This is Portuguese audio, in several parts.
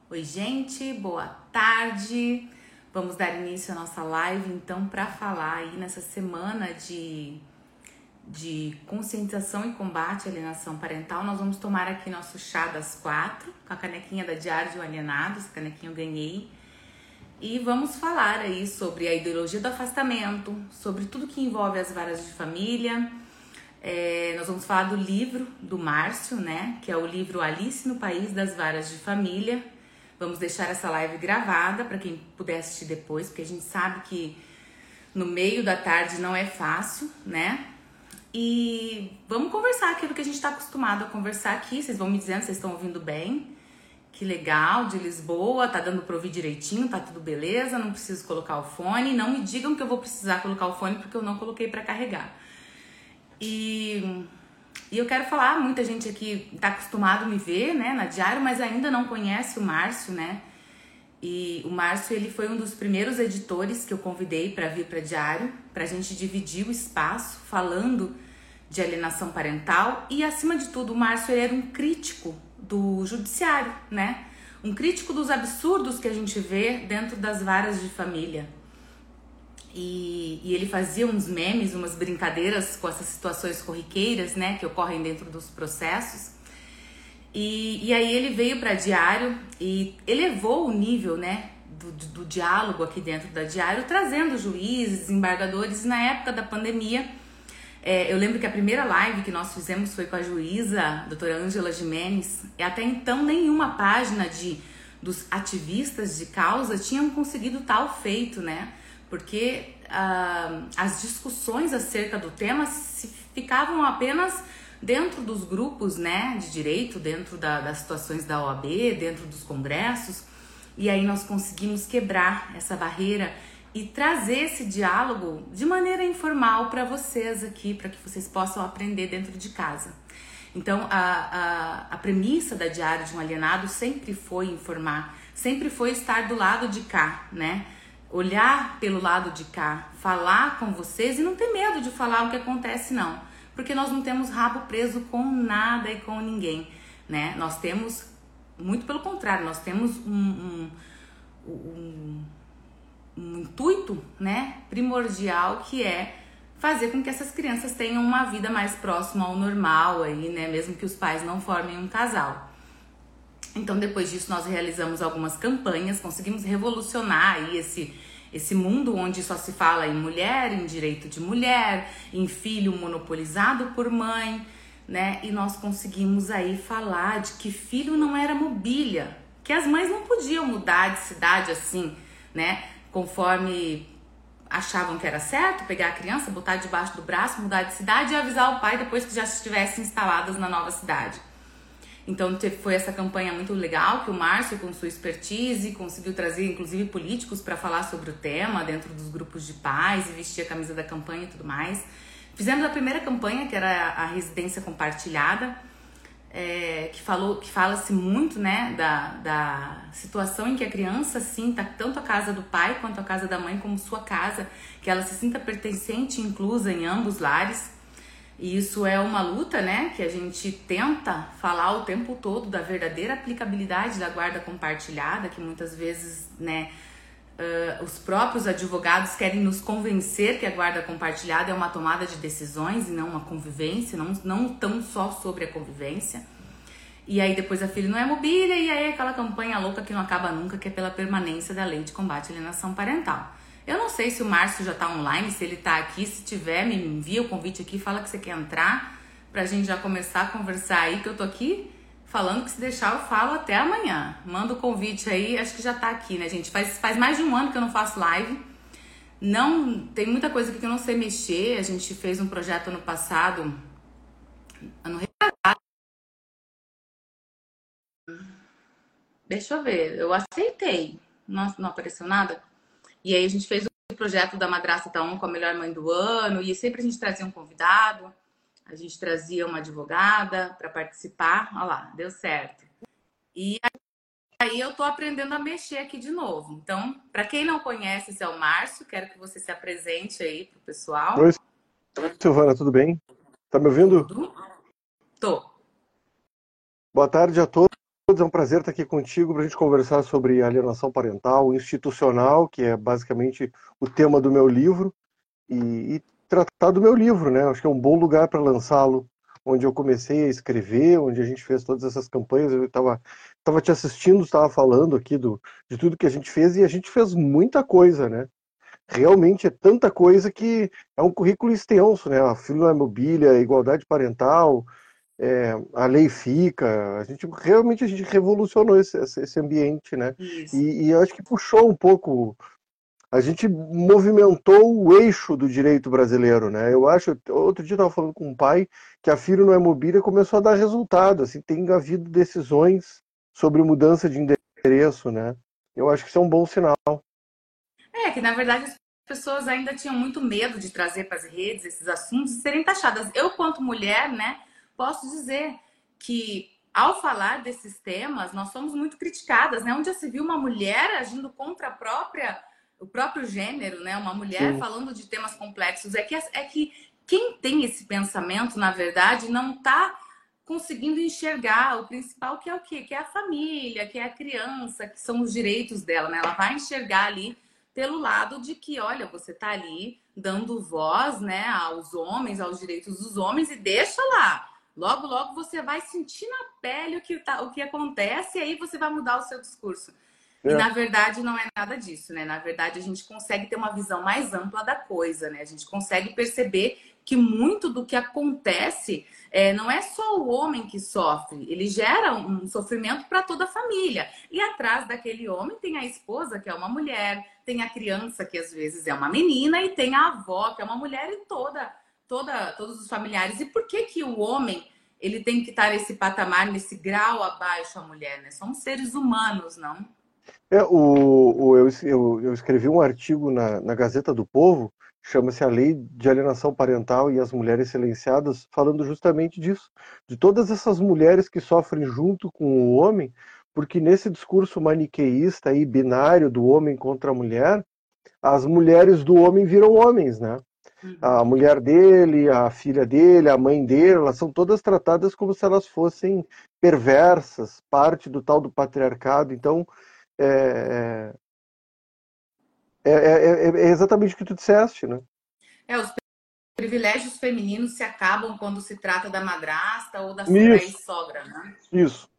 Oi, gente, boa tarde. Vamos dar início à nossa live, então, para falar aí nessa semana de conscientização e combate à alienação parental. Nós vamos tomar aqui nosso chá das 4, com a canequinha da Diário de um Alienado, essa canequinha eu ganhei. E vamos falar aí sobre a ideologia do afastamento, sobre tudo que envolve as varas de família. Nós vamos falar do livro do Márcio, né? Que é o livro Alice no País das Varas de Família. Vamos deixar essa live gravada para quem puder assistir depois, porque a gente sabe que no meio da tarde não é fácil, né? E vamos conversar aquilo que a gente está acostumado a conversar aqui. Vocês vão me dizendo, vocês estão ouvindo bem? Que legal, de Lisboa, tá dando pra ouvir direitinho, tá tudo beleza, não preciso colocar o fone. Não me digam que eu vou precisar colocar o fone porque eu não coloquei para carregar. E eu quero falar, muita gente aqui tá acostumado a me ver, né, na Diário, mas ainda não conhece o Márcio, né? E o Márcio, ele foi um dos primeiros editores que eu convidei para vir para Diário, pra gente dividir o espaço falando de alienação parental. E acima de tudo, o Márcio, ele era um crítico do judiciário, né? Um crítico dos absurdos que a gente vê dentro das varas de família. E ele fazia uns memes, umas brincadeiras com essas situações corriqueiras, né, que ocorrem dentro dos processos. E aí ele veio para Diário e elevou o nível, né, do diálogo aqui dentro da Diário, trazendo juízes, desembargadores. E na época da pandemia, eu lembro que a primeira live que nós fizemos foi com a juíza, a doutora Ângela Jimenez, e até então nenhuma página dos ativistas de causa tinham conseguido tal feito, né? Porque as discussões acerca do tema ficavam apenas dentro dos grupos, né, de direito, dentro das situações da OAB, dentro dos congressos, e aí nós conseguimos quebrar essa barreira e trazer esse diálogo de maneira informal para vocês aqui, para que vocês possam aprender dentro de casa. Então, a premissa da Diário de um Alienado sempre foi informar, sempre foi estar do lado de cá, né? Olhar pelo lado de cá, falar com vocês e não ter medo de falar o que acontece, não. Porque nós não temos rabo preso com nada e com ninguém, né? Nós temos, muito pelo contrário, nós temos um intuito, né, primordial, que é fazer com que essas crianças tenham uma vida mais próxima ao normal, aí, né, mesmo que os pais não formem um casal. Então, depois disso, nós realizamos algumas campanhas, conseguimos revolucionar aí esse mundo onde só se fala em mulher, em direito de mulher, em filho monopolizado por mãe, né? E nós conseguimos aí falar de que filho não era mobília, que as mães não podiam mudar de cidade assim, né? Conforme achavam que era certo, pegar a criança, botar debaixo do braço, mudar de cidade e avisar o pai depois que já estivessem instaladas na nova cidade. Então foi essa campanha muito legal que o Márcio, com sua expertise, conseguiu trazer inclusive políticos para falar sobre o tema dentro dos grupos de pais e vestir a camisa da campanha e tudo mais. Fizemos a primeira campanha, que era a residência compartilhada, que fala-se muito, né, da situação em que a criança sinta tanto a casa do pai quanto a casa da mãe como sua casa, que ela se sinta pertencente e inclusa em ambos lares. E isso é uma luta, né, que a gente tenta falar o tempo todo da verdadeira aplicabilidade da guarda compartilhada, que muitas vezes, né, os próprios advogados querem nos convencer que a guarda compartilhada é uma tomada de decisões e não uma convivência, não tão só sobre a convivência. E aí depois a filha não é mobília, e aí aquela campanha louca que não acaba nunca, que é pela permanência da lei de combate à alienação parental. Eu não sei se o Márcio já tá online, se ele tá aqui. Se tiver, me envia o convite aqui, fala que você quer entrar, pra gente já começar a conversar aí, que eu tô aqui falando que se deixar eu falo até amanhã. Manda o convite aí, acho que já tá aqui, né, gente? Faz mais de um ano que eu não faço live. Não, tem muita coisa aqui que eu não sei mexer. A gente fez um projeto ano passado, ano retrasado. Deixa eu ver, eu aceitei. Não apareceu nada. E aí a gente fez o projeto da Madrasta Tá On com a melhor mãe do ano, e sempre a gente trazia um convidado, a gente trazia uma advogada para participar. Olha lá, deu certo. E aí eu tô aprendendo a mexer aqui de novo. Então, para quem não conhece, esse é o Márcio, quero que você se apresente aí pro Oi, pessoal. Silvana, tudo bem? Tá me ouvindo? Tudo? Tô. Boa tarde a todos. É um prazer estar aqui contigo para a gente conversar sobre alienação parental institucional, que é basicamente o tema do meu livro, e tratar do meu livro, né? Acho que é um bom lugar para lançá-lo, onde eu comecei a escrever, onde a gente fez todas essas campanhas. Eu estava te assistindo, estava falando aqui de tudo que a gente fez, e a gente fez muita coisa, né? Realmente é tanta coisa que é um currículo extenso, né? A filomobília, a igualdade parental, a lei fica, a gente revolucionou esse ambiente, né? Isso. E eu acho que puxou um pouco, a gente movimentou o eixo do direito brasileiro, né? Eu acho, outro dia eu estava falando com um pai que a Filho não é mobília começou a dar resultado, assim, tem havido decisões sobre mudança de endereço, né? Eu acho que isso é um bom sinal. É que na verdade as pessoas ainda tinham muito medo de trazer para as redes esses assuntos e serem taxadas. Eu, quanto mulher, né, posso dizer que ao falar desses temas, nós somos muito criticadas, né? Onde já se viu uma mulher agindo contra o próprio gênero, né? Uma mulher Sim. falando de temas complexos. É que quem tem esse pensamento, na verdade, não está conseguindo enxergar o principal, que é o quê? Que é a família, que é a criança, que são os direitos dela, né? Ela vai enxergar ali pelo lado de que, olha, você tá ali dando voz, né, aos homens, aos direitos dos homens, e deixa lá. Logo, logo você vai sentir na pele o que acontece, e aí você vai mudar o seu discurso. E É. na verdade não é nada disso, né? Na verdade a gente consegue ter uma visão mais ampla da coisa, né? A gente consegue perceber que muito do que acontece não é só o homem que sofre, ele gera um sofrimento para toda a família. E atrás daquele homem tem a esposa, que é uma mulher, tem a criança, que às vezes é uma menina, e tem a avó, que é uma mulher, e todos os familiares. E por que que o homem ele tem que estar nesse patamar, nesse grau abaixo da mulher, né? Somos seres humanos, não? Eu escrevi um artigo na Gazeta do Povo, chama-se A Lei de Alienação Parental e as Mulheres Silenciadas, falando justamente disso, de todas essas mulheres que sofrem junto com o homem, porque nesse discurso maniqueísta e binário do homem contra a mulher, as mulheres do homem viram homens, né? A Uhum. mulher dele, a filha dele, a mãe dele, elas são todas tratadas como se elas fossem perversas, parte do tal do patriarcado. Então, é, é exatamente o que tu disseste, né? Os privilégios femininos se acabam quando se trata da madrasta ou da Isso, ex-sogra, né? isso.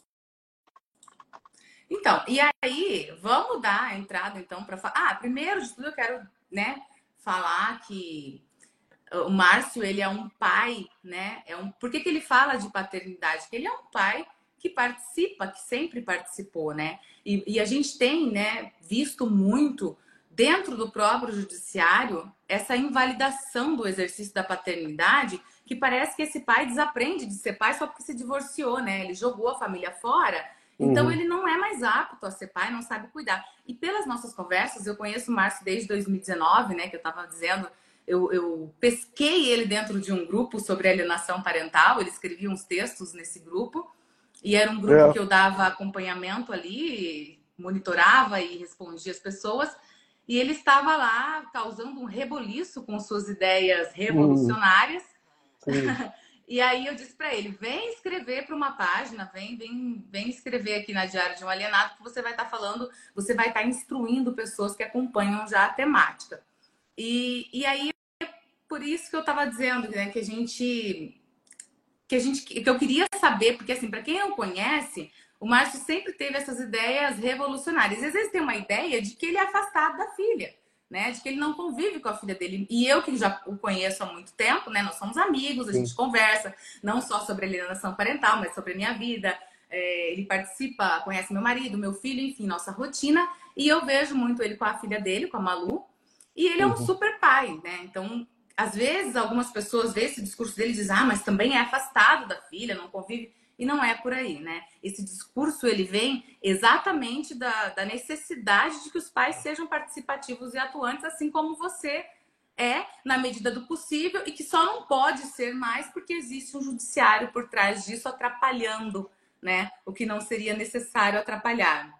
Então, e aí, vamos dar a entrada então para falar. Ah, primeiro de tudo eu quero, né, falar que o Márcio, ele é um pai, né? Por que que ele fala de paternidade? Porque ele é um pai que participa, que sempre participou, né? E a gente tem, né, visto muito dentro do próprio judiciário essa invalidação do exercício da paternidade, que parece que esse pai desaprende de ser pai só porque se divorciou, né? Ele jogou a família fora, então Uhum. ele não é mais apto a ser pai, não sabe cuidar. E pelas nossas conversas, eu conheço o Márcio desde 2019, né? Que eu estava dizendo, eu pesquei ele dentro de um grupo sobre alienação parental, ele escrevia uns textos nesse grupo, e era um grupo É. que eu dava acompanhamento ali, monitorava e respondia as pessoas, e ele estava lá causando um reboliço com suas ideias Uhum. revolucionárias. Sim. E aí eu disse para ele: vem escrever para uma página, vem escrever aqui na Diário de um Alienado, que você vai estar falando, você vai estar instruindo pessoas que acompanham já a temática. E aí por isso que eu estava dizendo, né, que eu queria saber, porque assim, para quem não conhece, o Márcio sempre teve essas ideias revolucionárias. E às vezes tem uma ideia de que ele é afastado da filha, né, de que ele não convive com a filha dele. E eu que já o conheço há muito tempo, né, nós somos amigos, a Sim. gente conversa não só sobre alienação parental, mas sobre a minha vida. Ele participa, conhece meu marido, meu filho, enfim, nossa rotina. E eu vejo muito ele com a filha dele, com a Malu. E ele é um Uhum. super pai, né? Então, às vezes, algumas pessoas veem esse discurso dele e dizem, ah, mas também é afastado da filha, não convive. E não é por aí, né? Esse discurso, ele vem exatamente da necessidade de que os pais sejam participativos e atuantes, assim como você na medida do possível, e que só não pode ser mais porque existe um judiciário por trás disso atrapalhando, né? O que não seria necessário atrapalhar.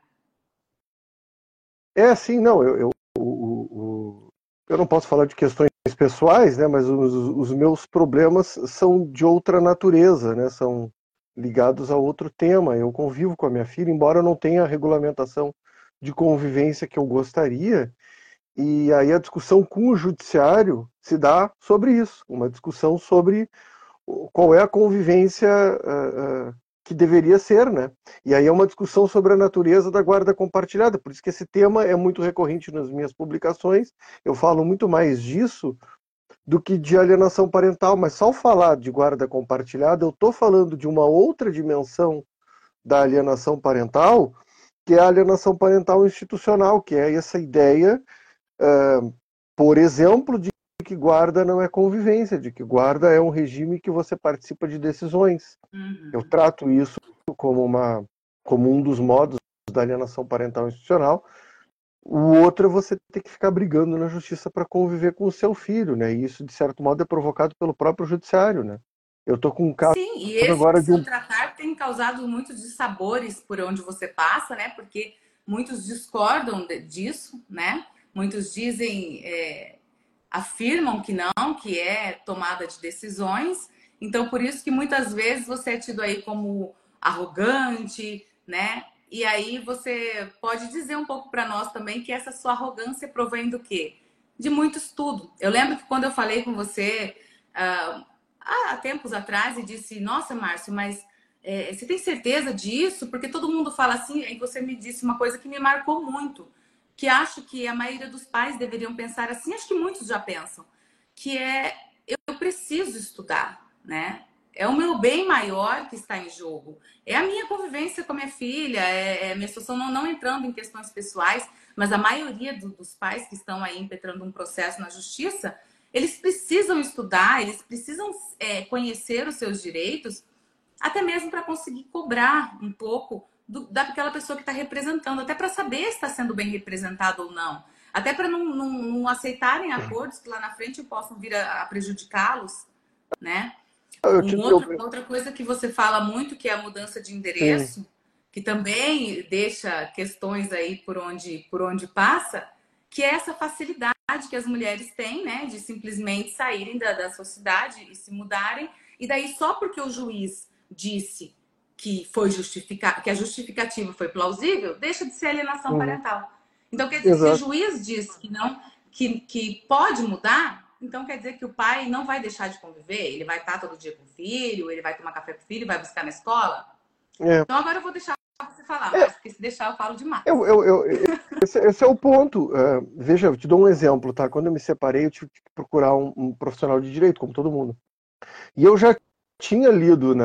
É assim, não, eu não posso falar de questões pessoais, né, mas os meus problemas são de outra natureza, né, são ligados a outro tema. Eu convivo com a minha filha, embora eu não tenha a regulamentação de convivência que eu gostaria, e aí a discussão com o judiciário se dá sobre isso, uma discussão sobre qual é a convivência que deveria ser, né? E aí é uma discussão sobre a natureza da guarda compartilhada, por isso que esse tema é muito recorrente nas minhas publicações. Eu falo muito mais disso do que de alienação parental, mas só ao falar de guarda compartilhada, eu estou falando de uma outra dimensão da alienação parental, que é a alienação parental institucional, que é essa ideia, por exemplo, de que guarda não é convivência, de que guarda é um regime que você participa de decisões. Eu trato isso como um dos modos da alienação parental institucional. O outro é você ter que ficar brigando na justiça para conviver com o seu filho, né? E isso, de certo modo, é provocado pelo próprio judiciário, né? Eu tô com um caso Sim, e esse agora de seu um... tratar tem causado muitos dissabores por onde você passa, né? Porque muitos discordam disso, né? Muitos dizem, afirmam que é tomada de decisões. Então, por isso que muitas vezes você é tido aí como arrogante, né? E aí você pode dizer um pouco para nós também que essa sua arrogância provém do quê? De muito estudo. Eu lembro que quando eu falei com você há tempos atrás e disse, nossa, Márcio, mas você tem certeza disso? Porque todo mundo fala assim, e você me disse uma coisa que me marcou muito, que acho que a maioria dos pais deveriam pensar assim, acho que muitos já pensam, que eu preciso estudar, né? É o meu bem maior que está em jogo. É a minha convivência com a minha filha, é a minha situação não entrando em questões pessoais, mas a maioria dos pais que estão aí impetrando um processo na justiça, eles precisam estudar, eles precisam conhecer os seus direitos, até mesmo para conseguir cobrar um pouco daquela pessoa que está representando, até para saber se está sendo bem representado ou não. Até para não aceitarem acordos que lá na frente possam vir a prejudicá-los, né? Outra coisa que você fala muito, que é a mudança de Sim. endereço, que também deixa questões aí por onde passa, que é essa facilidade que as mulheres têm, né, de simplesmente saírem da sociedade e se mudarem, e daí só porque o juiz disse que foi que a justificativa foi plausível, deixa de ser alienação Uhum. parental. Então, quer dizer, se o Exato. juiz diz que não, que pode mudar, então quer dizer que o pai não vai deixar de conviver? Ele vai estar todo dia com o filho, ele vai tomar café com o filho, vai buscar na escola? É. Então agora eu vou deixar você falar, É, mas porque se deixar eu falo demais. esse é o ponto. Veja, eu te dou um exemplo, tá? Quando eu me separei, eu tive que procurar um profissional de direito, como todo mundo. E eu já tinha lido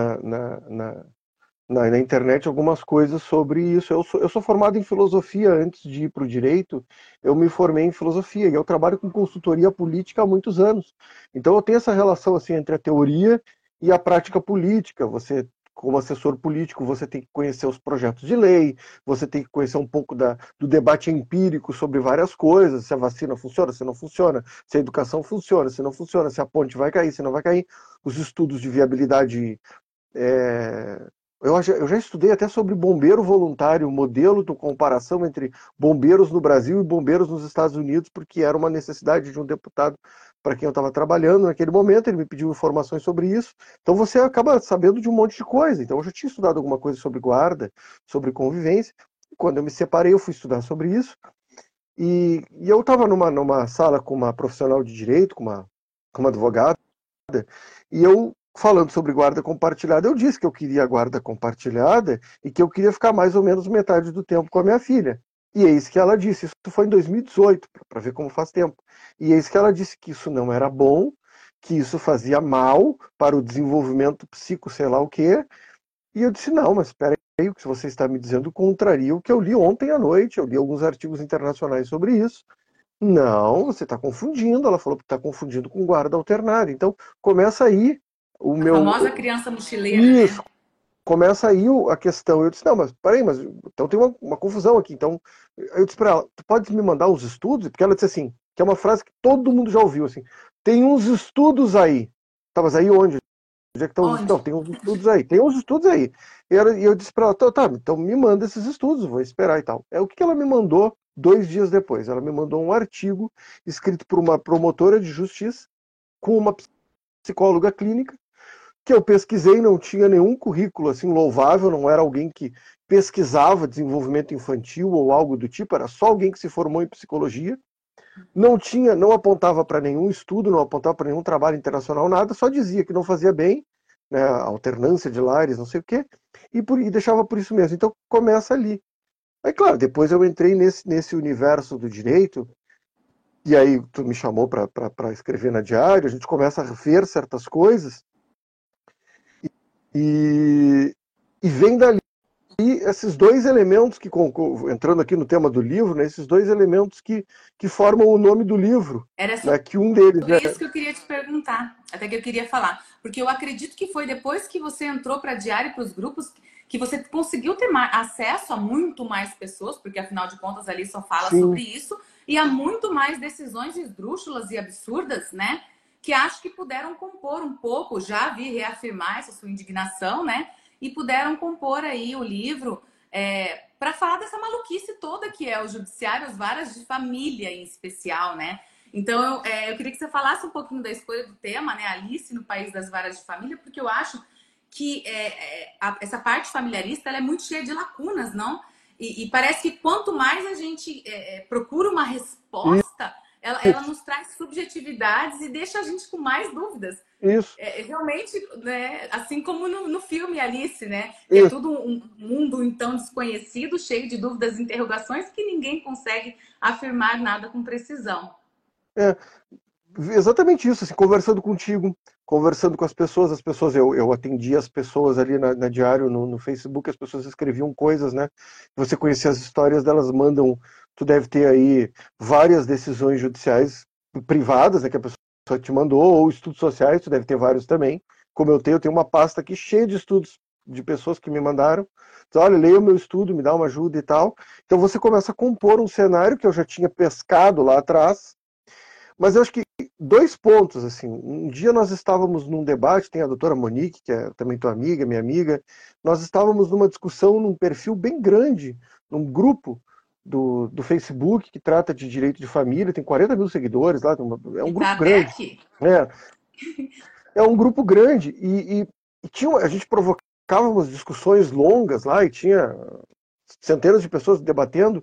na internet algumas coisas sobre isso. Eu sou formado em filosofia antes de ir para o direito, eu me formei em filosofia e eu trabalho com consultoria política há muitos anos. Então eu tenho essa relação assim entre a teoria e a prática política. Você, como assessor político, você tem que conhecer os projetos de lei, você tem que conhecer um pouco do debate empírico sobre várias coisas, se a vacina funciona, se não funciona, se a educação funciona, se não funciona, se a ponte vai cair, se não vai cair, os estudos de viabilidade. Eu já estudei até sobre bombeiro voluntário, modelo de comparação entre bombeiros no Brasil e bombeiros nos Estados Unidos, porque era uma necessidade de um deputado para quem eu estava trabalhando naquele momento, ele me pediu informações sobre isso. Então você acaba sabendo de um monte de coisa. Então eu já tinha estudado alguma coisa sobre guarda, sobre convivência. Quando eu me separei, eu fui estudar sobre isso. E eu estava numa sala com uma profissional de direito, com uma advogada, e eu, falando sobre guarda compartilhada, eu disse que eu queria guarda compartilhada e que eu queria ficar mais ou menos metade do tempo com a minha filha. E eis que ela disse, isso foi em 2018, para ver como faz tempo. E eis que ela disse que isso não era bom, que isso fazia mal para o desenvolvimento psico, sei lá o quê. E eu disse, não, mas espera aí, o que você está me dizendo contraria o que eu li ontem à noite, eu li alguns artigos internacionais sobre isso. Não, você está confundindo. Ela falou que está confundindo com guarda alternária. Então, começa aí o A meu. famosa criança mochileira, Isso, né? começa aí a questão. Eu disse, não, mas peraí, mas então tem uma confusão aqui. Então, eu disse para ela, tu pode me mandar uns estudos? Porque ela disse assim, que é uma frase que todo mundo já ouviu, assim, tem uns estudos aí. Tá, mas aí onde? Onde é que estão os estudos? Onde? Não, tem uns estudos aí. Tem uns estudos aí. E eu disse para ela, tá, então me manda esses estudos, vou esperar e tal. É o que ela me mandou 2 dias depois. Ela me mandou um artigo escrito por uma promotora de justiça com uma psicóloga clínica que eu pesquisei não tinha nenhum currículo assim louvável, não era alguém que pesquisava desenvolvimento infantil ou algo do tipo, era só alguém que se formou em psicologia. Não apontava para nenhum estudo, não apontava para nenhum trabalho internacional, nada, só dizia que não fazia bem, né, a alternância de lares, não sei o quê, e deixava por isso mesmo. Então começa ali. Aí, claro, depois eu entrei nesse universo do direito, e aí tu me chamou para escrever na Diário, a gente começa a ver certas coisas, e, e vem dali esses dois elementos entrando aqui no tema do livro, né, esses dois elementos que formam o nome do livro, Era né, que um deles sobre isso que eu queria te perguntar, até que eu queria falar. Porque eu acredito que foi depois que você entrou para a Diário, para os grupos, que você conseguiu ter acesso a muito mais pessoas, porque afinal de contas ali só fala sobre sim, isso, e a muito mais decisões esdrúxulas e absurdas, né? Que acho que puderam compor um pouco, já vi reafirmar essa sua indignação, né? E puderam compor aí o livro para falar dessa maluquice toda que é o judiciário, as varas de família em especial, né? Então, eu queria que você falasse um pouquinho da escolha do tema, né? Alice no País das Varas de Família, porque eu acho que essa parte familiarista ela é muito cheia de lacunas, não? E parece que quanto mais a gente procura uma resposta, ela isso, nos traz subjetividades e deixa a gente com mais dúvidas. isso, Realmente, né, assim como no filme Alice, né? Que é isso. tudo um mundo então desconhecido, cheio de dúvidas e interrogações que ninguém consegue afirmar nada com precisão. É, exatamente isso, assim, conversando contigo, conversando com as pessoas, eu atendia as pessoas ali na Diário, no Facebook, as pessoas escreviam coisas, né? Você conhecia as histórias delas, mandam, tu deve ter aí várias decisões judiciais privadas, né, que a pessoa te mandou, ou estudos sociais, tu deve ter vários também, como eu tenho uma pasta aqui cheia de estudos de pessoas que me mandaram, então, olha, leia o meu estudo, me dá uma ajuda e tal, então você começa a compor um cenário que eu já tinha pescado lá atrás, mas eu acho que dois pontos, assim, um dia nós estávamos num debate, tem a doutora Monique, que é também tua amiga, minha amiga, nós estávamos numa discussão num perfil bem grande, num grupo do Facebook que trata de direito de família, tem 40 mil seguidores lá, é um E tá grupo até grande, aqui. né? É um grupo grande e a gente provocávamos discussões longas lá e tinha centenas de pessoas debatendo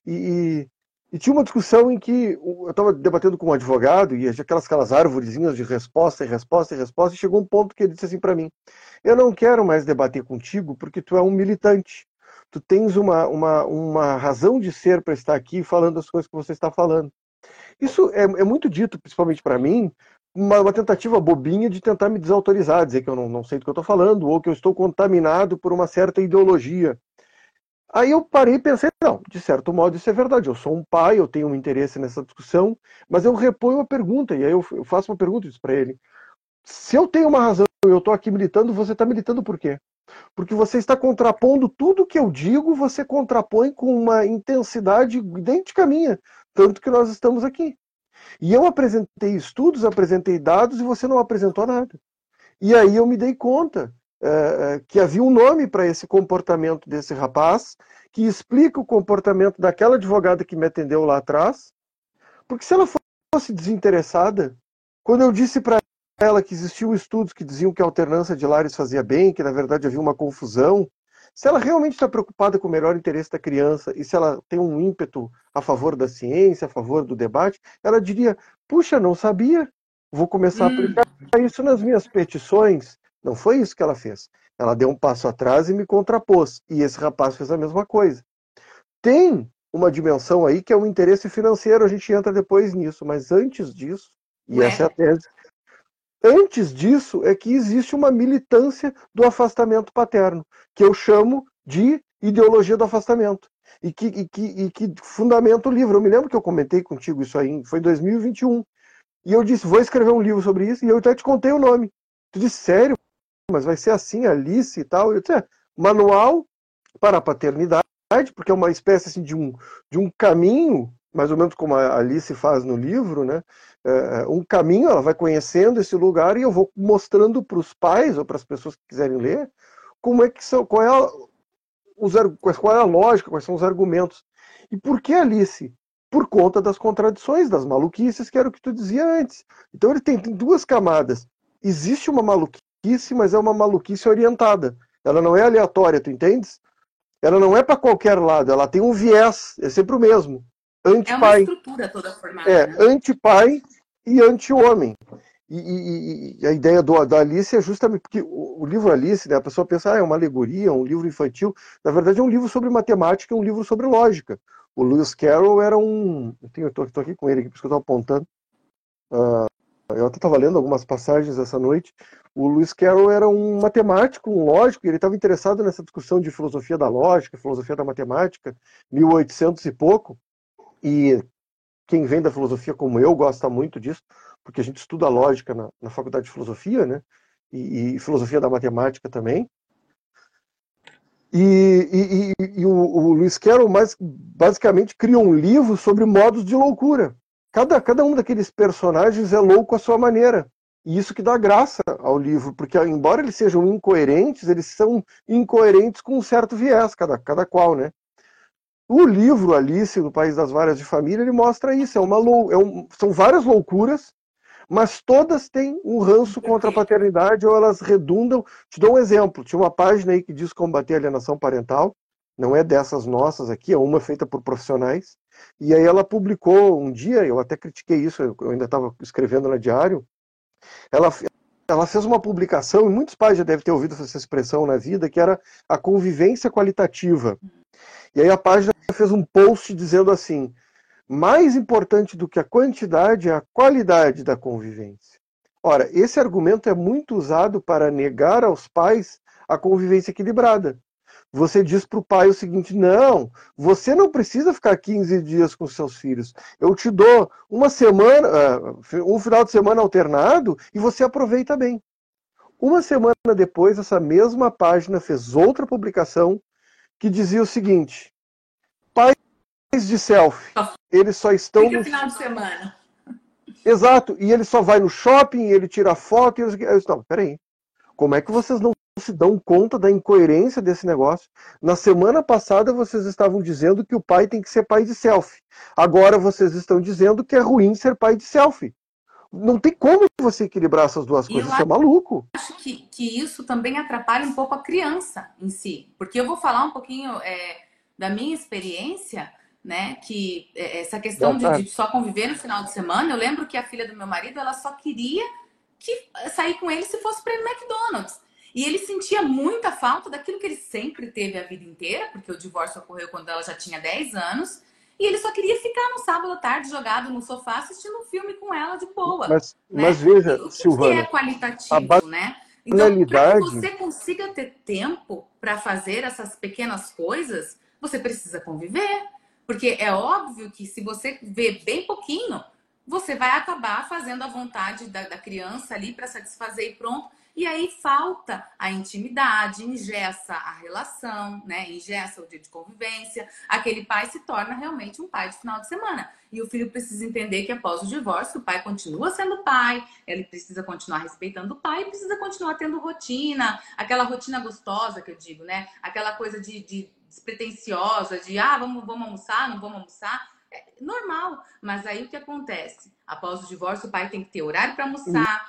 e, e tinha uma discussão em que eu estava debatendo com um advogado e aquelas árvorezinhas de resposta e resposta e resposta, e chegou um ponto que ele disse assim para mim: eu não quero mais debater contigo porque tu é um militante. Tu tens uma razão de ser para estar aqui falando as coisas que você está falando. Isso é muito dito, principalmente para mim, uma tentativa bobinha de tentar me desautorizar, dizer que eu não sei do que eu estou falando, ou que eu estou contaminado por uma certa ideologia. Aí eu parei e pensei, não, de certo modo isso é verdade, eu sou um pai, eu tenho um interesse nessa discussão, mas eu reponho uma pergunta, e aí eu faço uma pergunta para ele. Se eu tenho uma razão e eu estou aqui militando, você está militando por quê? Porque você está contrapondo tudo que eu digo, você contrapõe com uma intensidade idêntica à minha, tanto que nós estamos aqui. E eu apresentei estudos, apresentei dados e você não apresentou nada. E aí eu me dei conta que havia um nome para esse comportamento desse rapaz, que explica o comportamento daquela advogada que me atendeu lá atrás, porque se ela fosse desinteressada, quando eu disse para ela que existiam estudos que diziam que a alternância de lares fazia bem, que na verdade havia uma confusão, se ela realmente está preocupada com o melhor interesse da criança e se ela tem um ímpeto a favor da ciência, a favor do debate, ela diria: puxa, não sabia, vou começar a aplicar isso nas minhas petições. Não foi isso que ela fez. Ela deu um passo atrás e me contrapôs. E esse rapaz fez a mesma coisa. Tem uma dimensão aí que é o interesse financeiro, a gente entra depois nisso, mas antes disso, e Ué, essa é a tese, antes disso é que existe uma militância do afastamento paterno, que eu chamo de ideologia do afastamento, e que fundamenta o livro. Eu me lembro que eu comentei contigo isso aí, foi em 2021, e eu disse, vou escrever um livro sobre isso, e eu até te contei o nome. Tu disse, sério? Mas vai ser assim, Alice e tal? Eu disse, Manual para a Paternidade, porque é uma espécie assim, de um caminho, mais ou menos como a Alice faz no livro, né? Um caminho, ela vai conhecendo esse lugar e eu vou mostrando para os pais ou para as pessoas que quiserem ler como é que são, qual é a lógica, quais são os argumentos. E por que Alice? Por conta das contradições, das maluquices, que era o que tu dizia antes. Então ele tem duas camadas. Existe uma maluquice mas é uma maluquice orientada. Ela não é aleatória, tu entendes? Ela não é para qualquer lado, ela tem um viés, é sempre o mesmo. É uma Anti-pai. estrutura toda formada, É, né? anti-pai e anti-homem. E a ideia da Alice é justamente porque o livro Alice, né, a pessoa pensa, é uma alegoria, um livro infantil. Na verdade, é um livro sobre matemática, um livro sobre lógica. O Lewis Carroll era um. Eu tô aqui com ele, aqui, por isso que eu estou apontando. Eu até estava lendo algumas passagens essa noite. O Lewis Carroll era um matemático, um lógico, e ele estava interessado nessa discussão de filosofia da lógica, filosofia da matemática, 1800 e pouco. E quem vem da filosofia como eu gosta muito disso, porque a gente estuda lógica na faculdade de filosofia, né? E filosofia da matemática também. E o Lewis Carroll basicamente cria um livro sobre modos de loucura. Cada um daqueles personagens é louco à sua maneira. E isso que dá graça ao livro, porque embora eles sejam incoerentes, eles são incoerentes com um certo viés, cada qual, né? O livro Alice no País das Várias de Família, ele mostra isso. São várias loucuras, mas todas têm um ranço contra a paternidade ou elas redundam. Te dou um exemplo. Tinha uma página aí que diz combater a alienação parental. Não é dessas nossas aqui, é uma feita por profissionais. E aí ela publicou um dia, eu até critiquei isso, eu ainda estava escrevendo na Diário. Ela, ela fez uma publicação, e muitos pais já devem ter ouvido essa expressão na vida, que era a convivência qualitativa. E aí a página fez um post dizendo assim: mais importante do que a quantidade é a qualidade da convivência. Ora, esse argumento é muito usado para negar aos pais a convivência equilibrada. Você diz para o pai o seguinte: não, você não precisa ficar 15 dias com seus filhos. Eu te dou uma semana, um final de semana alternado e você aproveita bem. Uma semana depois, essa mesma página fez outra publicação que dizia o seguinte: pais de selfie, eles só estão Fica no. final de semana. Exato, e ele só vai no shopping, ele tira foto e eu disse, não, peraí, como é que vocês não se dão conta da incoerência desse negócio? Na semana passada vocês estavam dizendo que o pai tem que ser pai de selfie. Agora vocês estão dizendo que é ruim ser pai de selfie. Não tem como você equilibrar essas duas E eu coisas, isso é maluco. acho que isso também atrapalha um pouco a criança em si. Porque eu vou falar um pouquinho da minha experiência, né? Que essa Boa questão de tarde. só conviver no final de semana, eu lembro que a filha do meu marido, ela só queria sair com ele se fosse para ir no McDonald's. E ele sentia muita falta daquilo que ele sempre teve a vida inteira, porque o divórcio ocorreu quando ela já tinha 10 anos. E ele só queria ficar no sábado à tarde jogado no sofá assistindo um filme com ela de boa, Mas né? veja, E o que é Silvana, a qualitativo, né? Então, para que banalidade. você consiga ter tempo para fazer essas pequenas coisas, você precisa conviver. Porque é óbvio que se você vê bem pouquinho, você vai acabar fazendo a vontade da criança ali para satisfazer e pronto. E aí falta a intimidade, engessa a relação, né? Engessa o dia de convivência. Aquele pai se torna realmente um pai de final de semana. E o filho precisa entender que após o divórcio, o pai continua sendo pai, ele precisa continuar respeitando o pai, precisa continuar tendo rotina, aquela rotina gostosa que eu digo, né? Aquela coisa de despretensiosa, de vamos almoçar, não vamos almoçar. É normal, mas aí o que acontece? Após o divórcio, o pai tem que ter horário para almoçar,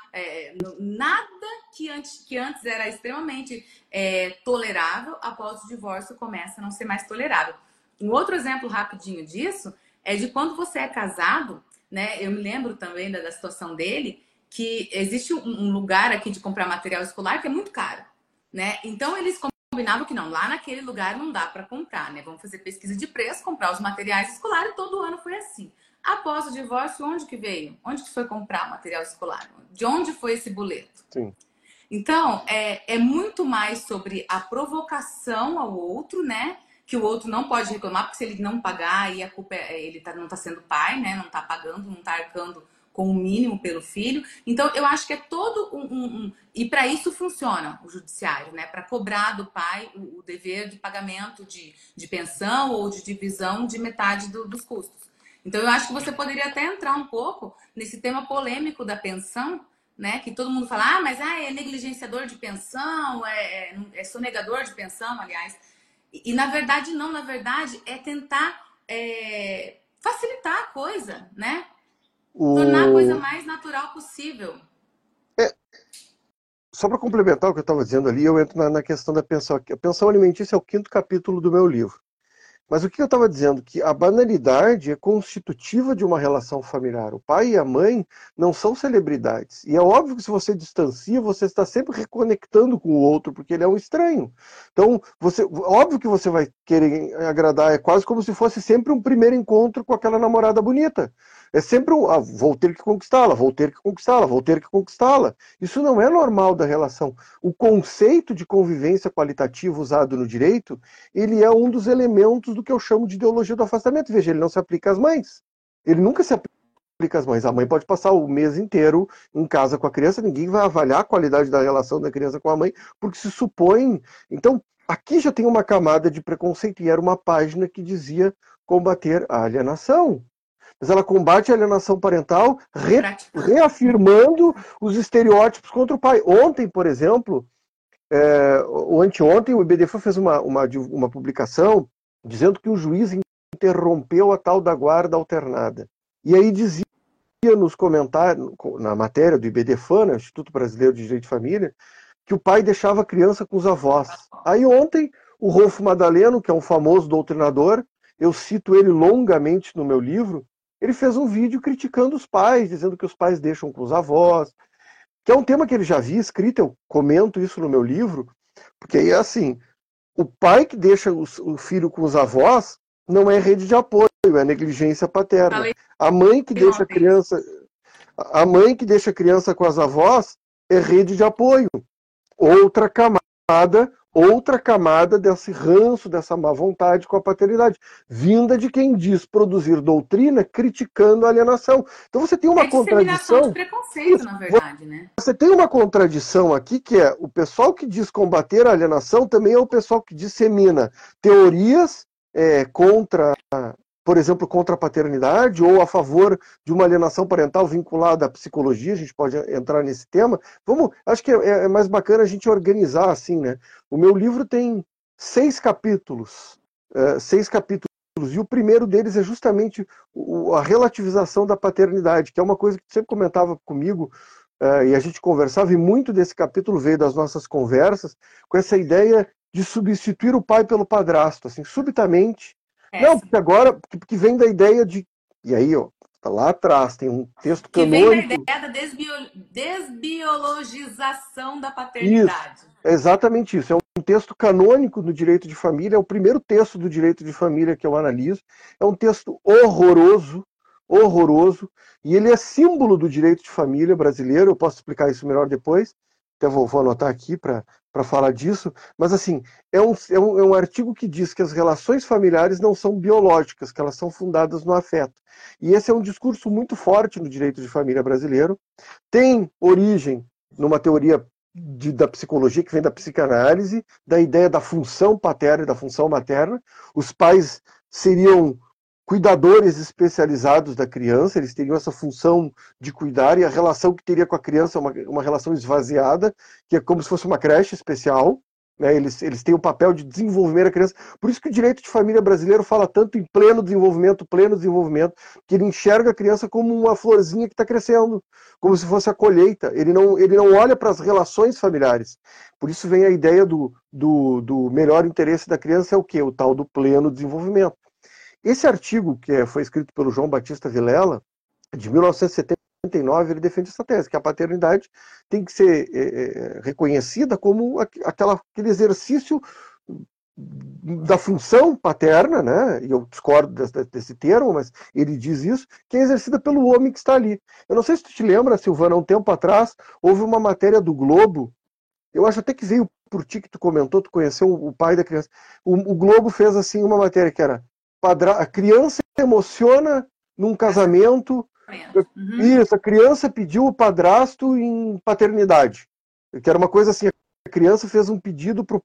nada que antes era extremamente tolerável, após o divórcio começa a não ser mais tolerável. Um outro exemplo rapidinho disso é de quando você é casado, né? Eu me lembro também da situação dele, que existe um lugar aqui de comprar material escolar que é muito caro, né? Então eles combinavam que não, lá naquele lugar não dá para comprar, né? Vamos fazer pesquisa de preço, comprar os materiais escolares, todo ano foi assim. Após o divórcio, onde que veio? Onde que foi comprar o material escolar? De onde foi esse boleto? Sim. Então, é muito mais sobre a provocação ao outro, né? Que o outro não pode reclamar, porque se ele não pagar, aí a culpa ele não está sendo pai, né? Não está pagando, não está arcando com o mínimo pelo filho. Então, eu acho que é todo e para isso funciona o judiciário, né? Para cobrar do pai o dever de pagamento de pensão ou de divisão de metade dos custos. Então, eu acho que você poderia até entrar um pouco nesse tema polêmico da pensão, né? Que todo mundo fala, mas é negligenciador de pensão, é sonegador de pensão, aliás. E na verdade, não, na verdade, é tentar facilitar a coisa, né? Tornar a coisa O... mais natural possível. É, só para complementar o que eu estava dizendo ali, eu entro na questão da pensão. A pensão alimentícia é o 5º capítulo do meu livro. Mas o que eu estava dizendo? Que a banalidade é constitutiva de uma relação familiar. O pai e a mãe não são celebridades. E é óbvio que se você distancia, você está sempre reconectando com o outro, porque ele é um estranho. Então, óbvio que você vai querer agradar, é quase como se fosse sempre um primeiro encontro com aquela namorada bonita. É sempre vou ter que conquistá-la, vou ter que conquistá-la, vou ter que conquistá-la. Isso não é normal da relação. O conceito de convivência qualitativa usado no direito, ele é um dos elementos do que eu chamo de ideologia do afastamento. Veja, ele não se aplica às mães. Ele nunca se aplica às mães. A mãe pode passar o mês inteiro em casa com a criança, ninguém vai avaliar a qualidade da relação da criança com a mãe, porque se supõe... Então, aqui já tem uma camada de preconceito, e era uma página que dizia combater a alienação. Mas ela combate a alienação parental reafirmando os estereótipos contra o pai. Ontem, por exemplo, ou anteontem, o IBDF fez uma publicação dizendo que o juiz interrompeu a tal da guarda alternada. E aí dizia nos comentários, na matéria do IBDFAN, Instituto Brasileiro de Direito de Família, que o pai deixava a criança com os avós. Aí ontem, o Rolfo Madaleno, que é um famoso doutrinador, eu cito ele longamente no meu livro, ele fez um vídeo criticando os pais, dizendo que os pais deixam com os avós, que é um tema que ele já havia escrito, eu comento isso no meu livro, porque aí é assim, o pai que deixa o filho com os avós não é rede de apoio, é negligência paterna. A mãe que deixa a criança com as avós é rede de apoio. Outra camada desse ranço, dessa má vontade com a paternidade, vinda de quem diz produzir doutrina criticando a alienação. Então você tem uma contradição. De preconceito, na verdade, né? Você tem uma contradição aqui, que é o pessoal que diz combater a alienação também é o pessoal que dissemina teorias contra, por exemplo, contra a paternidade ou a favor de uma alienação parental vinculada à psicologia. A gente pode entrar nesse tema. Acho que é mais bacana a gente organizar assim, né? O meu livro tem 6 capítulos. E o primeiro deles é justamente a relativização da paternidade, que é uma coisa que sempre comentava comigo, e a gente conversava, e muito desse capítulo veio das nossas conversas, com essa ideia de substituir o pai pelo padrasto, assim, subitamente. Não, porque agora, que vem da ideia de... E aí, ó, tá lá atrás, tem um texto canônico... Que vem da ideia da desbiologização da paternidade. Isso, é exatamente isso. É um texto canônico no direito de família, é o primeiro texto do direito de família que eu analiso. É um texto horroroso, e ele é símbolo do direito de família brasileiro. Eu posso explicar isso melhor depois, até vou anotar aqui para falar disso, mas assim, é um artigo que diz que as relações familiares não são biológicas, que elas são fundadas no afeto. E esse é um discurso muito forte no direito de família brasileiro. Tem origem numa teoria da psicologia que vem da psicanálise, da ideia da função paterna e da função materna. Os pais seriam cuidadores especializados da criança, eles teriam essa função de cuidar, e a relação que teria com a criança é uma relação esvaziada, que é como se fosse uma creche especial, né? Eles têm o papel de desenvolver a criança. Por isso que o direito de família brasileiro fala tanto em pleno desenvolvimento, que ele enxerga a criança como uma florzinha que está crescendo, como se fosse a colheita. Ele não olha para as relações familiares. Por isso vem a ideia do melhor interesse da criança, é o quê? O tal do pleno desenvolvimento. Esse artigo, que foi escrito pelo João Batista Vilela, de 1979, ele defende essa tese, que a paternidade tem que ser reconhecida como aquele exercício da função paterna, né? E eu discordo desse termo, mas ele diz isso, que é exercida pelo homem que está ali. Eu não sei se tu te lembra, Silvana, um tempo atrás, houve uma matéria do Globo, eu acho até que veio por ti que tu comentou, tu conheceu o pai da criança. O Globo fez assim uma matéria que era a criança emociona num casamento. Uhum. Isso, a criança pediu o padrasto em paternidade. Que era uma coisa assim, a criança fez um pedido pro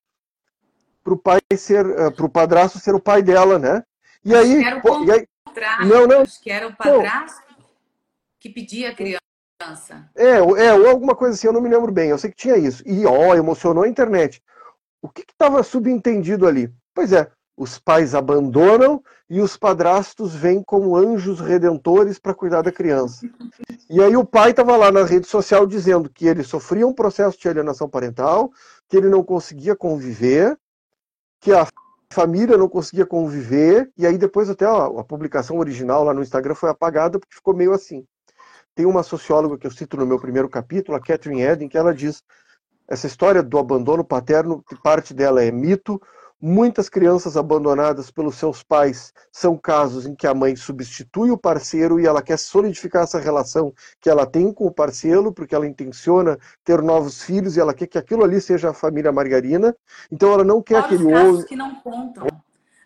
padrasto ser o pai dela, né? E aí, era o contrário, acho que era o padrasto que pedia a criança. Ou alguma coisa assim, eu não me lembro bem. Eu sei que tinha isso. E emocionou a internet. O que estava subentendido ali? Pois é, os pais abandonam e os padrastos vêm como anjos redentores para cuidar da criança. E aí o pai estava lá na rede social dizendo que ele sofria um processo de alienação parental, que ele não conseguia conviver, que a família não conseguia conviver, e aí depois até a publicação original lá no Instagram foi apagada porque ficou meio assim. Tem uma socióloga que eu cito no meu primeiro capítulo, a Catherine Eden, que ela diz: essa história do abandono paterno, que parte dela é mito. Muitas crianças abandonadas pelos seus pais são casos em que a mãe substitui o parceiro e ela quer solidificar essa relação que ela tem com o parceiro, porque ela intenciona ter novos filhos e ela quer que aquilo ali seja a família margarina. Então ela não quer Fora os aquele casos homem. que não contam.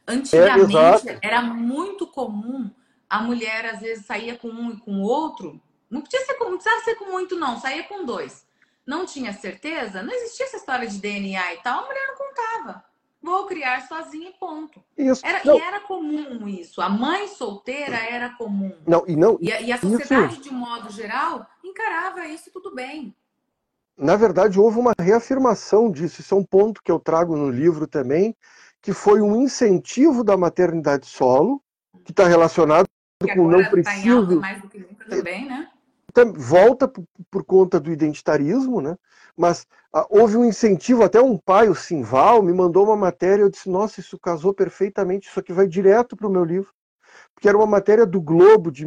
Exato. Antigamente era muito comum a mulher às vezes saía com um e com o outro. Não precisava ser com muito, não, saía com dois. Não tinha certeza, não existia essa história de DNA e tal, a mulher não contava. Vou criar sozinha e ponto. Isso. E Não, era comum isso. A mãe solteira era comum. não, e não, E a isso. sociedade, de um modo geral, encarava isso tudo bem. Na verdade, houve uma reafirmação disso. Isso é um ponto que eu trago no livro também, que foi um incentivo da maternidade solo, que está relacionado Que com não agora está em alta preciso, mais do que nunca também, né? volta por conta do identitarismo, né? Mas houve um incentivo, até um pai, o Simval, me mandou uma matéria, eu disse, nossa, isso casou perfeitamente, isso aqui vai direto para o meu livro, porque era uma matéria do Globo, de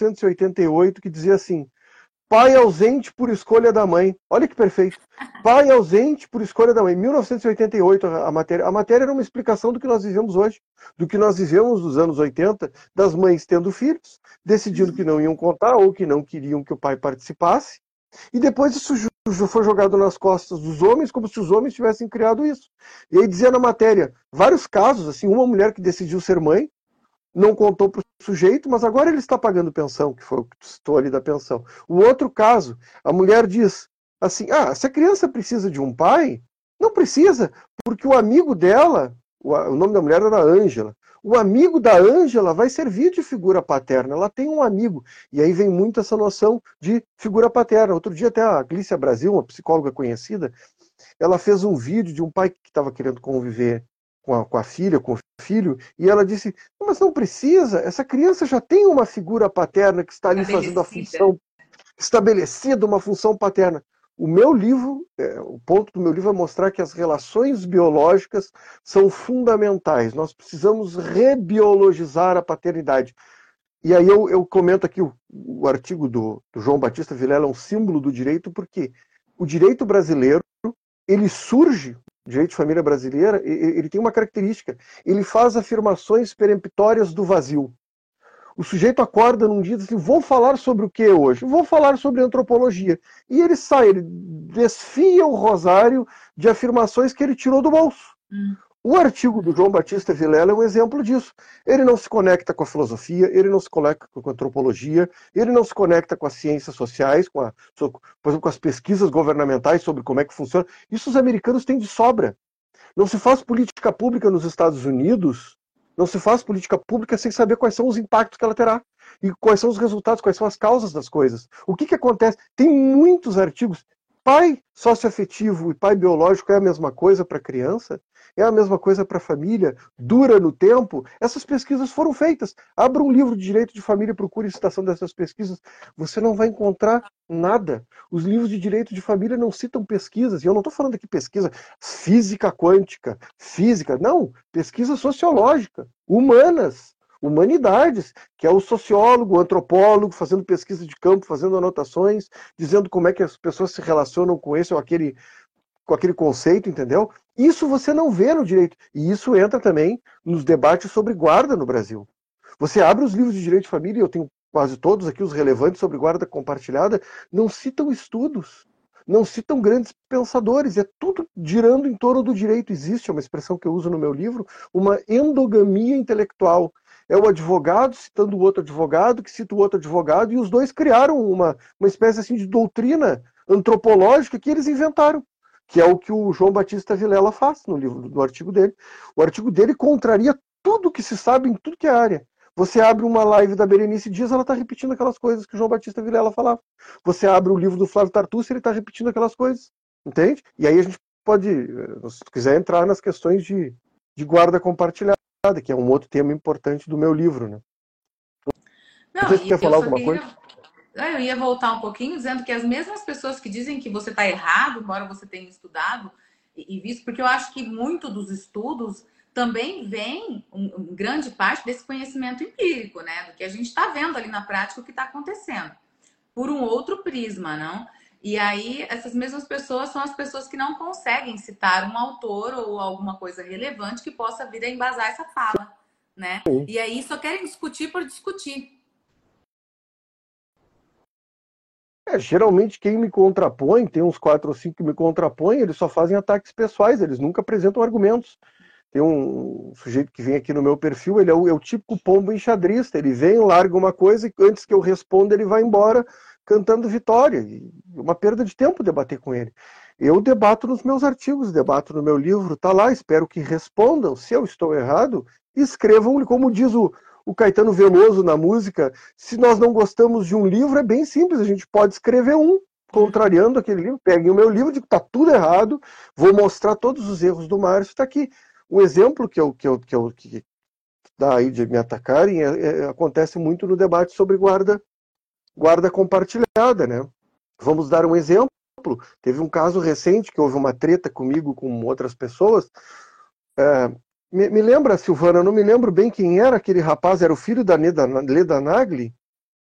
1988, que dizia assim: pai ausente por escolha da mãe. Olha que perfeito. Pai ausente por escolha da mãe. 1988, a matéria. A matéria era uma explicação do que nós vivemos hoje, do que nós vivemos nos anos 80, das mães tendo filhos, decidindo que não iam contar ou que não queriam que o pai participasse. E depois isso foi jogado nas costas dos homens, como se os homens tivessem criado isso. E aí dizia na matéria, vários casos, assim, uma mulher que decidiu ser mãe, não contou para o sujeito, mas agora ele está pagando pensão, que foi o que tu citou ali da pensão. O outro caso, a mulher diz assim, se a criança precisa de um pai, não precisa, porque o amigo dela, o nome da mulher era Ângela, o amigo da Ângela vai servir de figura paterna, ela tem um amigo, e aí vem muito essa noção de figura paterna. Outro dia até a Glícia Brasil, uma psicóloga conhecida, ela fez um vídeo de um pai que estava querendo conviver com a filha, com o filho, e ela disse, mas não precisa, essa criança já tem uma figura paterna que está ali fazendo a Estabelecida. função estabelecida, uma função paterna. O meu livro, o ponto do meu livro é mostrar que as relações biológicas são fundamentais. Nós precisamos rebiologizar a paternidade. E aí eu comento aqui o artigo do João Batista Vilela, é um símbolo do direito, porque o direito brasileiro, ele surge, o direito de família brasileira, ele tem uma característica, ele faz afirmações peremptórias do vazio. O sujeito acorda num dia e diz assim, vou falar sobre o que hoje? Vou falar sobre antropologia. E ele sai, ele desfia o rosário de afirmações que ele tirou do bolso. O artigo do João Batista Vilela é um exemplo disso. Ele não se conecta com a filosofia, ele não se conecta com a antropologia, ele não se conecta com as ciências sociais, por exemplo, com as pesquisas governamentais sobre como é que funciona. Isso os americanos têm de sobra. Não se faz política pública nos Estados Unidos, não se faz política pública sem saber quais são os impactos que ela terá. E quais são os resultados, quais são as causas das coisas. O que acontece? Tem muitos artigos. Pai socioafetivo e pai biológico é a mesma coisa para a criança? É a mesma coisa para a família? Dura no tempo? Essas pesquisas foram feitas. Abra um livro de direito de família e procure citação dessas pesquisas. Você não vai encontrar nada. Os livros de direito de família não citam pesquisas. E eu não estou falando aqui pesquisa física quântica, física. Não, pesquisa sociológica, humanas. Humanidades, que é o sociólogo, o antropólogo, fazendo pesquisa de campo, fazendo anotações, dizendo como é que as pessoas se relacionam com esse ou aquele, com aquele conceito, entendeu? Isso você não vê no direito. E isso entra também nos debates sobre guarda no Brasil. Você abre os livros de direito de família, eu tenho quase todos aqui, os relevantes sobre guarda compartilhada, não citam estudos, não citam grandes pensadores, é tudo girando em torno do direito. Existe, é uma expressão que eu uso no meu livro, uma endogamia intelectual. É o advogado citando o outro advogado, que cita o outro advogado, e os dois criaram uma espécie assim, de doutrina antropológica que eles inventaram, que é o que o João Batista Vilela faz no livro, no artigo dele. O artigo dele contraria tudo que se sabe em tudo que é área. Você abre uma live da Berenice Dias, ela está repetindo aquelas coisas que o João Batista Vilela falava. Você abre o livro do Flávio Tartucci, ele está repetindo aquelas coisas. Entende? E aí a gente pode, se quiser, entrar nas questões de guarda compartilhada, que é um outro tema importante do meu livro, né? Não Não, sei se e quer eu falar só alguma coisa. queria. Eu ia voltar um pouquinho dizendo que as mesmas pessoas que dizem que você está errado, embora você tenha estudado e visto, porque eu acho que muito dos estudos também vem, grande parte desse conhecimento empírico, né? Do que a gente está vendo ali na prática o que está acontecendo, por um outro prisma, não? E aí, essas mesmas pessoas são as pessoas que não conseguem citar um autor ou alguma coisa relevante que possa vir a embasar essa fala, né? E aí só querem discutir por discutir. Geralmente quem me contrapõe, tem uns 4 ou 5 que me contrapõem, eles só fazem ataques pessoais, eles nunca apresentam argumentos. Tem um sujeito que vem aqui no meu perfil, ele é o típico pombo enxadrista, ele vem, larga uma coisa e antes que eu responda ele vai embora cantando vitória. E uma perda de tempo debater com ele. Eu debato nos meus artigos, debato no meu livro, tá lá, espero que respondam. Se eu estou errado, escrevam, como diz o Caetano Veloso na música, se nós não gostamos de um livro, é bem simples, a gente pode escrever um, contrariando aquele livro. Peguem o meu livro, digo, tá tudo errado, vou mostrar todos os erros do Márcio, está aqui. Um exemplo que dá aí de me atacarem acontece muito no debate sobre guarda compartilhada, né? Vamos dar um exemplo. Teve um caso recente que houve uma treta comigo com outras pessoas. Me lembra, Silvana, eu não me lembro bem quem era aquele rapaz, era o filho da Leda Nagli?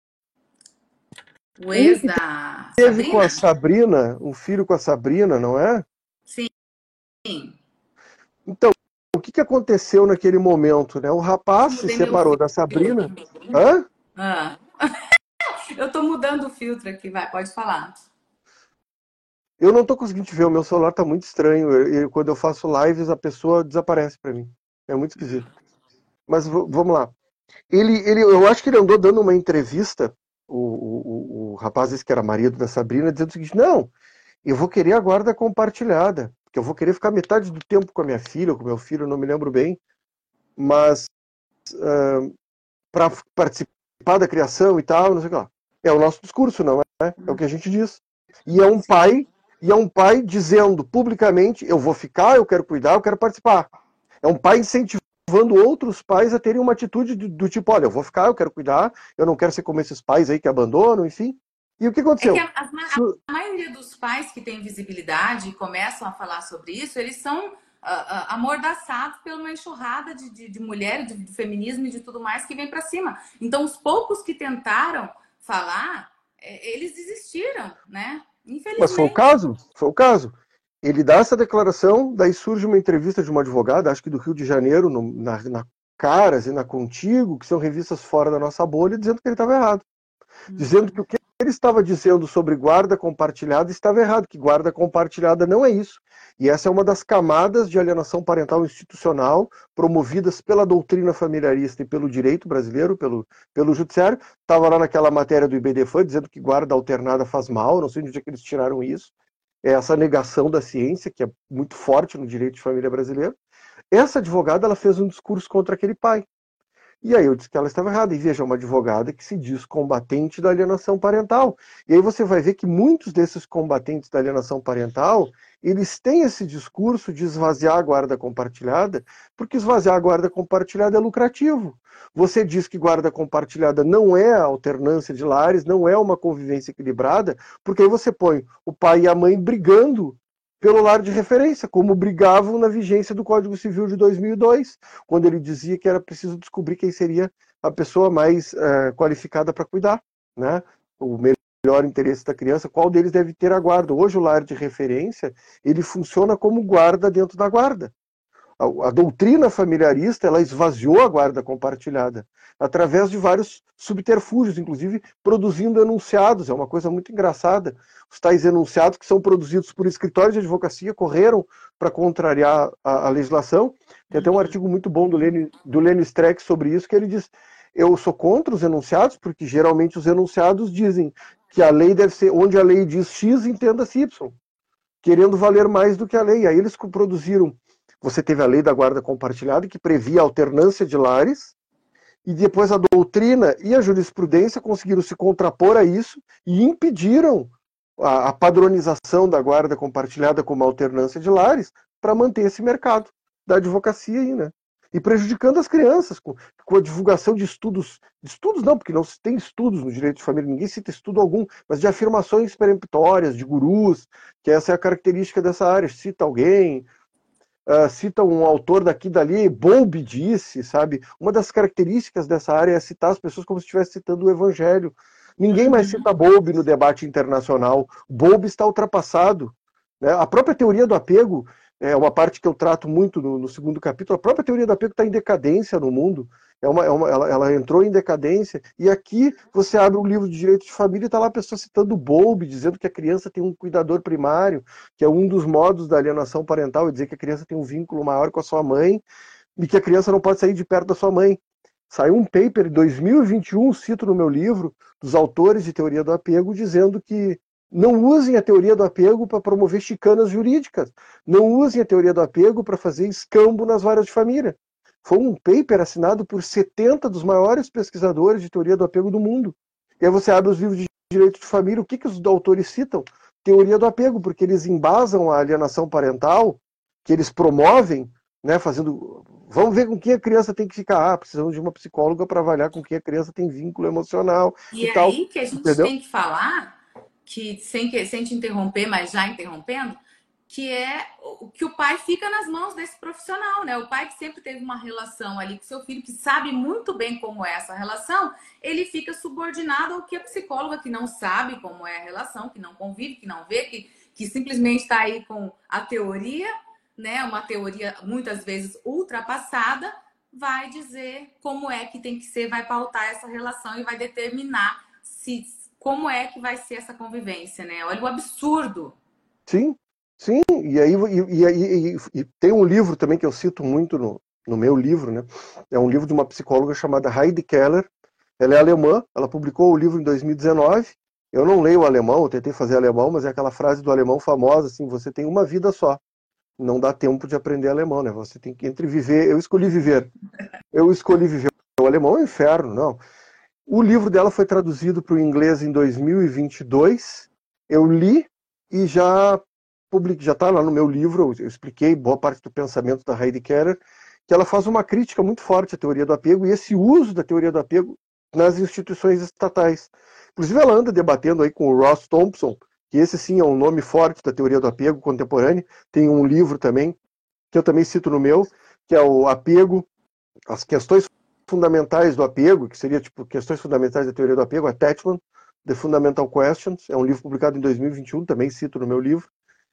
O ex da Teve com a Sabrina? Sabrina, um filho com a Sabrina, não é? Sim. Então, o que aconteceu naquele momento, né? O rapaz se Mudei meu separou da filtro. Sabrina. Hã? Ah. Eu tô mudando o filtro aqui, vai, pode falar. Eu não tô conseguindo te ver, o meu celular tá muito estranho. Quando eu faço lives, a pessoa desaparece para mim. É muito esquisito. Mas vamos lá. Eu acho que ele andou dando uma entrevista, o rapaz esse que era marido da Sabrina, dizendo o seguinte: não, eu vou querer a guarda compartilhada, porque eu vou querer ficar metade do tempo com a minha filha, ou com o meu filho, eu não me lembro bem, mas para participar da criação e tal, não sei o que lá. É o nosso discurso, não é? É o que a gente diz. E é um pai dizendo publicamente: eu vou ficar, eu quero cuidar, eu quero participar. É um pai incentivando outros pais a terem uma atitude do tipo: olha, eu vou ficar, eu quero cuidar, eu não quero ser como esses pais aí que abandonam, enfim. E o que É que aconteceu? a maioria dos pais que têm visibilidade e começam a falar sobre isso, eles são amordaçados por uma enxurrada de mulheres, do feminismo e de tudo mais que vem para cima. Então, os poucos que tentaram falar, eles desistiram, né? Mas foi o Infelizmente. caso, foi o caso. Ele dá essa declaração, daí surge uma entrevista de uma advogada, acho que do Rio de Janeiro, na Caras e na Contigo, que são revistas fora da nossa bolha, dizendo que ele estava errado. Dizendo que o que ele estava dizendo sobre guarda compartilhada estava errado, que guarda compartilhada não é isso. E essa é uma das camadas de alienação parental institucional promovidas pela doutrina familiarista e pelo direito brasileiro, pelo judiciário. Estava lá naquela matéria do IBDFAN dizendo que guarda alternada faz mal, não sei de onde é que eles tiraram isso. É essa negação da ciência, que é muito forte no direito de família brasileiro. Essa advogada ela fez um discurso contra aquele pai. E aí eu disse que ela estava errada. E veja, uma advogada que se diz combatente da alienação parental. E aí você vai ver que muitos desses combatentes da alienação parental, eles têm esse discurso de esvaziar a guarda compartilhada, porque esvaziar a guarda compartilhada é lucrativo. Você diz que guarda compartilhada não é a alternância de lares, não é uma convivência equilibrada, porque aí você põe o pai e a mãe brigando pelo lar de referência, como brigavam na vigência do Código Civil de 2002, quando ele dizia que era preciso descobrir quem seria a pessoa mais qualificada para cuidar, né? O melhor interesse da criança, qual deles deve ter a guarda. Hoje o lar de referência, ele funciona como guarda dentro da guarda. A doutrina familiarista ela esvaziou a guarda compartilhada através de vários subterfúgios, inclusive produzindo enunciados. É uma coisa muito engraçada. Os tais enunciados que são produzidos por escritórios de advocacia correram para contrariar a legislação. Tem até um artigo muito bom do Lênio Streck sobre isso, que ele diz: eu sou contra os enunciados, porque geralmente os enunciados dizem que a lei deve ser, onde a lei diz X, entenda-se Y, querendo valer mais do que a lei. Aí eles produziram. Você teve a lei da guarda compartilhada, que previa a alternância de lares, e depois a doutrina e a jurisprudência conseguiram se contrapor a isso e impediram a padronização da guarda compartilhada como alternância de lares para manter esse mercado da advocacia aí, né? e prejudicando as crianças com a divulgação de estudos não, porque não se tem estudos no direito de família, ninguém cita estudo algum, mas de afirmações peremptórias, de gurus, que essa é a característica dessa área, cita alguém, cita um autor daqui e dali, Bowlby disse, sabe? Uma das características dessa área é citar as pessoas como se estivesse citando o Evangelho. Ninguém mais cita Bowlby no debate internacional. Bowlby está ultrapassado, né? A própria teoria do apego é uma parte que eu trato muito no segundo capítulo. A própria teoria do apego está em decadência no mundo. Ela entrou em decadência. E aqui você abre um livro de direito de família e está lá a pessoa citando Bowlby, dizendo que a criança tem um cuidador primário, que é um dos modos da alienação parental, é dizer que a criança tem um vínculo maior com a sua mãe e que a criança não pode sair de perto da sua mãe. Saiu um paper em 2021, cito no meu livro, dos autores de teoria do apego, dizendo que não usem a teoria do apego para promover chicanas jurídicas. Não usem a teoria do apego para fazer escambo nas varas de família. Foi um paper assinado por 70 dos maiores pesquisadores de teoria do apego do mundo. E aí você abre os livros de direito de família, o que os autores citam? Teoria do apego, porque eles embasam a alienação parental, que eles promovem, né, fazendo... Vamos ver com quem a criança tem que ficar. Precisamos de uma psicóloga para avaliar com quem a criança tem vínculo emocional e tal. aí que a gente Entendeu? tem que falar, que sem te interromper, mas já interrompendo, que é que o pai fica nas mãos desse profissional, né? O pai que sempre teve uma relação ali com seu filho, que sabe muito bem como é essa relação, ele fica subordinado ao que a psicóloga, que não sabe como é a relação, que não convive, que não vê, que simplesmente está aí com a teoria, né? Uma teoria muitas vezes ultrapassada, vai dizer como é que tem que ser, vai pautar essa relação e vai determinar como é que vai ser essa convivência, né? Olha o absurdo. Sim, sim. E tem um livro também que eu cito muito no meu livro, né? É um livro de uma psicóloga chamada Heidi Keller. Ela é alemã, ela publicou o livro em 2019. Eu não leio alemão, eu tentei fazer alemão, mas é aquela frase do alemão famosa, assim, você tem uma vida só. Não dá tempo de aprender alemão, né? Você tem que entre viver, eu escolhi viver. O alemão é um inferno, não. O livro dela foi traduzido para o inglês em 2022. Eu li e já está lá no meu livro. Eu expliquei boa parte do pensamento da Heidi Keller, que ela faz uma crítica muito forte à teoria do apego e esse uso da teoria do apego nas instituições estatais. Inclusive, ela anda debatendo aí com o Ross Thompson, que esse sim é um nome forte da teoria do apego contemporâneo. Tem um livro também, que eu também cito no meu, que é o Apego, as questões fundamentais do apego, que seria tipo questões fundamentais da teoria do apego, Attachment, The Fundamental Questions, é um livro publicado em 2021, também cito no meu livro.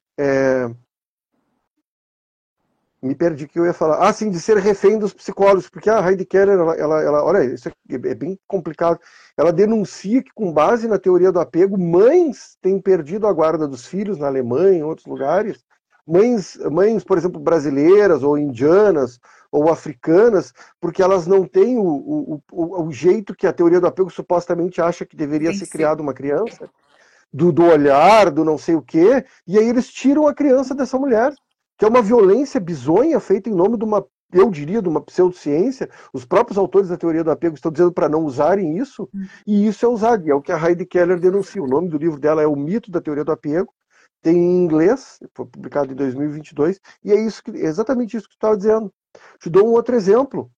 Me perdi que eu ia falar. Ah, sim, de ser refém dos psicólogos, porque a Heidi Keller, ela olha, isso é bem complicado. Ela denuncia que, com base na teoria do apego, mães têm perdido a guarda dos filhos na Alemanha, em outros lugares. Mães, por exemplo, brasileiras ou indianas ou africanas, porque elas não têm o jeito que a teoria do apego supostamente acha que deveria ser criado uma criança, do olhar, do não sei o quê, e aí eles tiram a criança dessa mulher, que é uma violência bizonha feita em nome de uma, eu diria, de uma pseudociência. Os próprios autores da teoria do apego estão dizendo para não usarem isso, e isso é usado, e é o que a Heidi Keller denuncia. O nome do livro dela é O Mito da Teoria do Apego, tem em inglês, foi publicado em 2022, e é exatamente isso que tu estava dizendo. Te dou um outro exemplo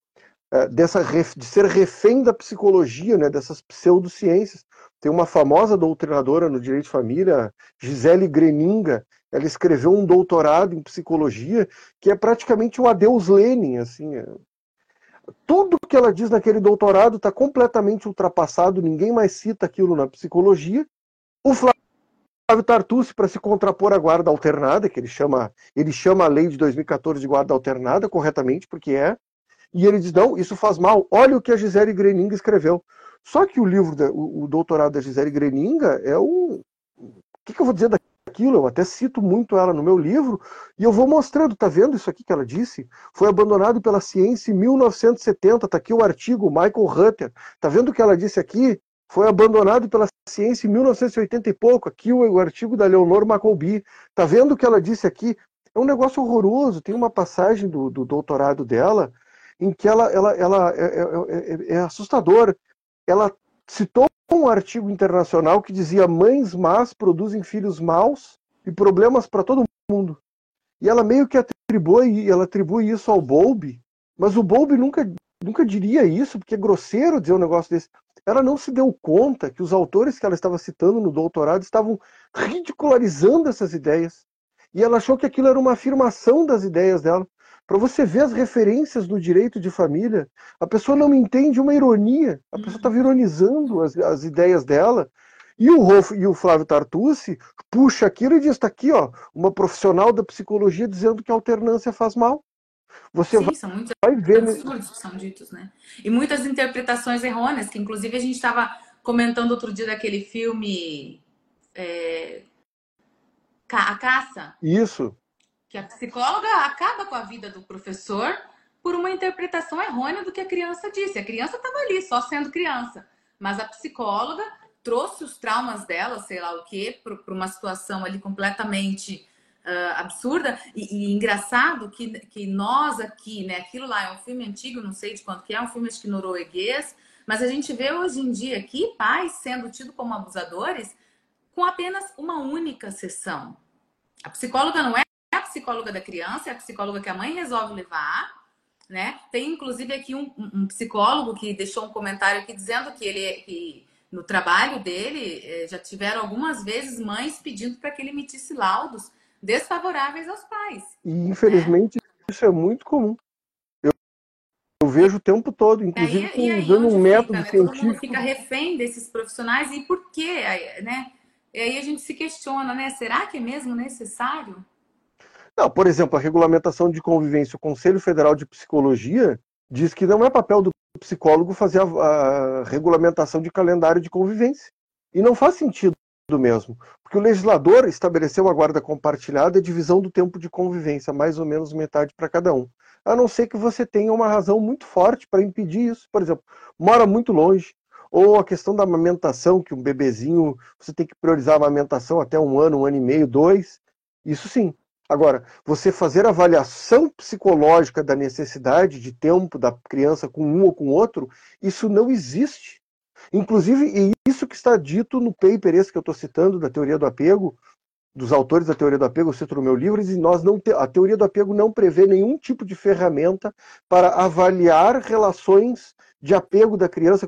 de ser refém da psicologia, né, dessas pseudociências. Tem uma famosa doutrinadora no direito de família, Gisele Greninga. Ela escreveu um doutorado em psicologia que é praticamente o Adeus Lenin, assim. Tudo que ela diz naquele doutorado está completamente ultrapassado, ninguém mais cita aquilo na psicologia. O Flávio Tartucci, para se contrapor à guarda alternada, que ele chama a lei de 2014 de guarda alternada, corretamente, porque é, e ele diz, não, isso faz mal. Olha o que a Gisele Greninga escreveu. Só que o livro, o doutorado da Gisele Greninga é um... O que eu vou dizer daquilo? Eu até cito muito ela no meu livro, e eu vou mostrando, tá vendo isso aqui que ela disse? Foi abandonado pela ciência em 1970, tá aqui o artigo, Michael Rutter. Tá vendo o que ela disse aqui? Foi abandonado pela ciência em 1980 e pouco. Aqui o artigo da Leonor Maccoby. Tá vendo o que ela disse aqui? É um negócio horroroso. Tem uma passagem do doutorado dela em que ela é assustador. Ela citou um artigo internacional que dizia mães más produzem filhos maus e problemas para todo mundo. E ela meio que atribui isso ao Bowlby, Mas o Bowlby nunca diria isso, porque é grosseiro dizer um negócio desse. Ela não se deu conta que os autores que ela estava citando no doutorado estavam ridicularizando essas ideias. E ela achou que aquilo era uma afirmação das ideias dela. Para você ver as referências do direito de família, a pessoa não entende uma ironia. A pessoa estava ironizando as ideias dela. E o Rolf e o Flávio Tartucci puxa aquilo e diz: está aqui, ó, uma profissional da psicologia dizendo que a alternância faz mal. Você Sim, são muitos vai ver. absurdos que são ditos, né? E muitas interpretações errôneas, que inclusive a gente estava comentando outro dia daquele filme A Caça, Isso. que a psicóloga acaba com a vida do professor por uma interpretação errônea do que a criança disse. A criança estava ali, só sendo criança. Mas a psicóloga trouxe os traumas dela, sei lá o quê, para uma situação ali completamente absurda. E engraçado que nós aqui, né? Aquilo lá é um filme antigo, não sei de quanto que é, um filme acho que norueguês, mas a gente vê hoje em dia aqui pais sendo tidos como abusadores com apenas uma única sessão. A psicóloga não é a psicóloga da criança, é a psicóloga que a mãe resolve levar, né? Tem inclusive aqui um psicólogo que deixou um comentário aqui dizendo que no trabalho dele já tiveram algumas vezes mães pedindo para que ele emitisse laudos desfavoráveis aos pais, E né? infelizmente isso é muito comum. Eu vejo o tempo todo, inclusive E aí usando um onde fica, método né? Todo mundo fica científico. refém desses profissionais e por quê, né? E aí a gente se questiona, né? Será que é mesmo necessário? Não, por exemplo, a regulamentação de convivência, o Conselho Federal de Psicologia diz que não é papel do psicólogo fazer a regulamentação de calendário de convivência. E não faz sentido mesmo, porque o legislador estabeleceu a guarda compartilhada e a divisão do tempo de convivência, mais ou menos metade para cada um. A não ser que você tenha uma razão muito forte para impedir isso. Por exemplo, mora muito longe, ou a questão da amamentação, que um bebezinho, você tem que priorizar a amamentação até um ano e meio, dois. Isso sim. Agora, você fazer avaliação psicológica da necessidade de tempo da criança com um ou com outro, isso não existe. Inclusive, e isso que está dito no paper esse que eu estou citando, da teoria do apego, dos autores da teoria do apego, eu cito no meu livro, e a teoria do apego não prevê nenhum tipo de ferramenta para avaliar relações de apego da criança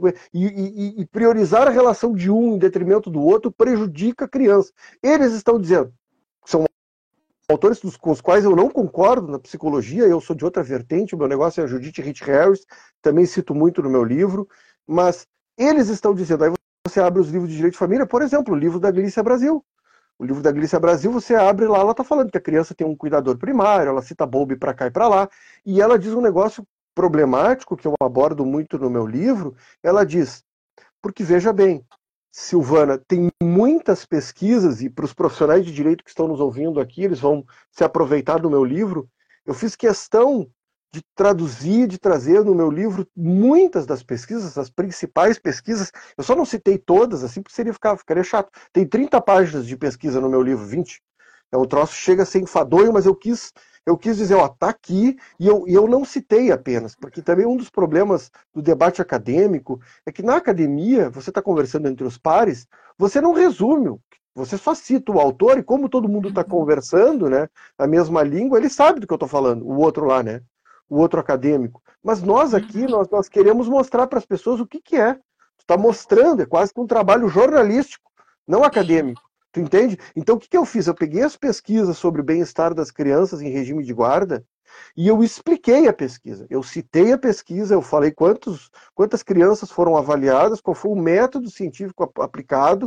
e priorizar a relação de um em detrimento do outro prejudica a criança. Eles estão dizendo, são autores com os quais eu não concordo na psicologia, eu sou de outra vertente, o meu negócio é a Judith Rich Harris, também cito muito no meu livro, mas eles estão dizendo, aí você abre os livros de direito de família, por exemplo, o livro da Glícia Brasil. O livro da Glícia Brasil, você abre lá, ela está falando que a criança tem um cuidador primário, ela cita Bowlby para cá e para lá, e ela diz um negócio problemático, que eu abordo muito no meu livro, ela diz, porque veja bem, Silvana, tem muitas pesquisas, e para os profissionais de direito que estão nos ouvindo aqui, eles vão se aproveitar do meu livro. Eu fiz questão de traduzir, de trazer no meu livro muitas das pesquisas, as principais pesquisas. Eu só não citei todas, assim, porque ficaria chato. Tem 30 páginas de pesquisa no meu livro, 20. É um troço chega a ser enfadonho, mas eu quis dizer, ó, tá aqui, e eu não citei apenas, porque também um dos problemas do debate acadêmico é que na academia, você está conversando entre os pares, você não resume, você só cita o autor, e como todo mundo está conversando, né, a mesma língua, ele sabe do que eu estou falando, o outro lá, né, o outro acadêmico. Mas nós aqui, nós queremos mostrar para as pessoas o que é. Tu está mostrando, é quase que um trabalho jornalístico, não Sim. acadêmico. Tu entende? Então o que eu fiz? Eu peguei as pesquisas sobre o bem-estar das crianças em regime de guarda e eu expliquei a pesquisa. Eu citei a pesquisa, eu falei quantas crianças foram avaliadas, qual foi o método científico aplicado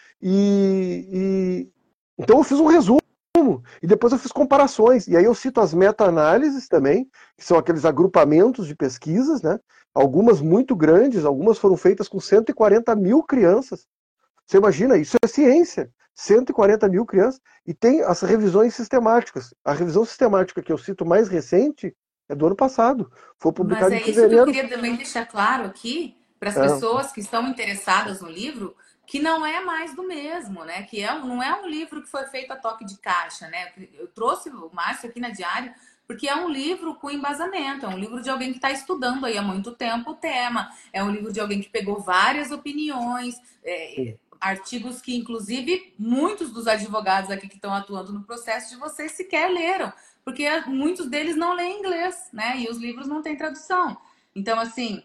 e então eu fiz um resumo e depois eu fiz comparações. E aí eu cito as meta-análises também, que são aqueles agrupamentos de pesquisas, né? Algumas muito grandes, algumas foram feitas com 140 mil crianças. Você imagina, isso é ciência. 140 mil crianças. E tem as revisões sistemáticas. A revisão sistemática que eu cito mais recente é do ano passado. Foi Mas publicada em é isso que eu fevereiro. queria também deixar claro aqui para as É, pessoas que estão interessadas no livro, que não é mais do mesmo, né? Que não é um livro que foi feito a toque de caixa, né? Eu trouxe o Márcio aqui na Diário porque é um livro com embasamento, é um livro de alguém que está estudando aí há muito tempo o tema, é um livro de alguém que pegou várias opiniões, artigos que, inclusive, muitos dos advogados aqui que estão atuando no processo de vocês sequer leram, porque muitos deles não leem inglês, né? E os livros não têm tradução. Então, assim,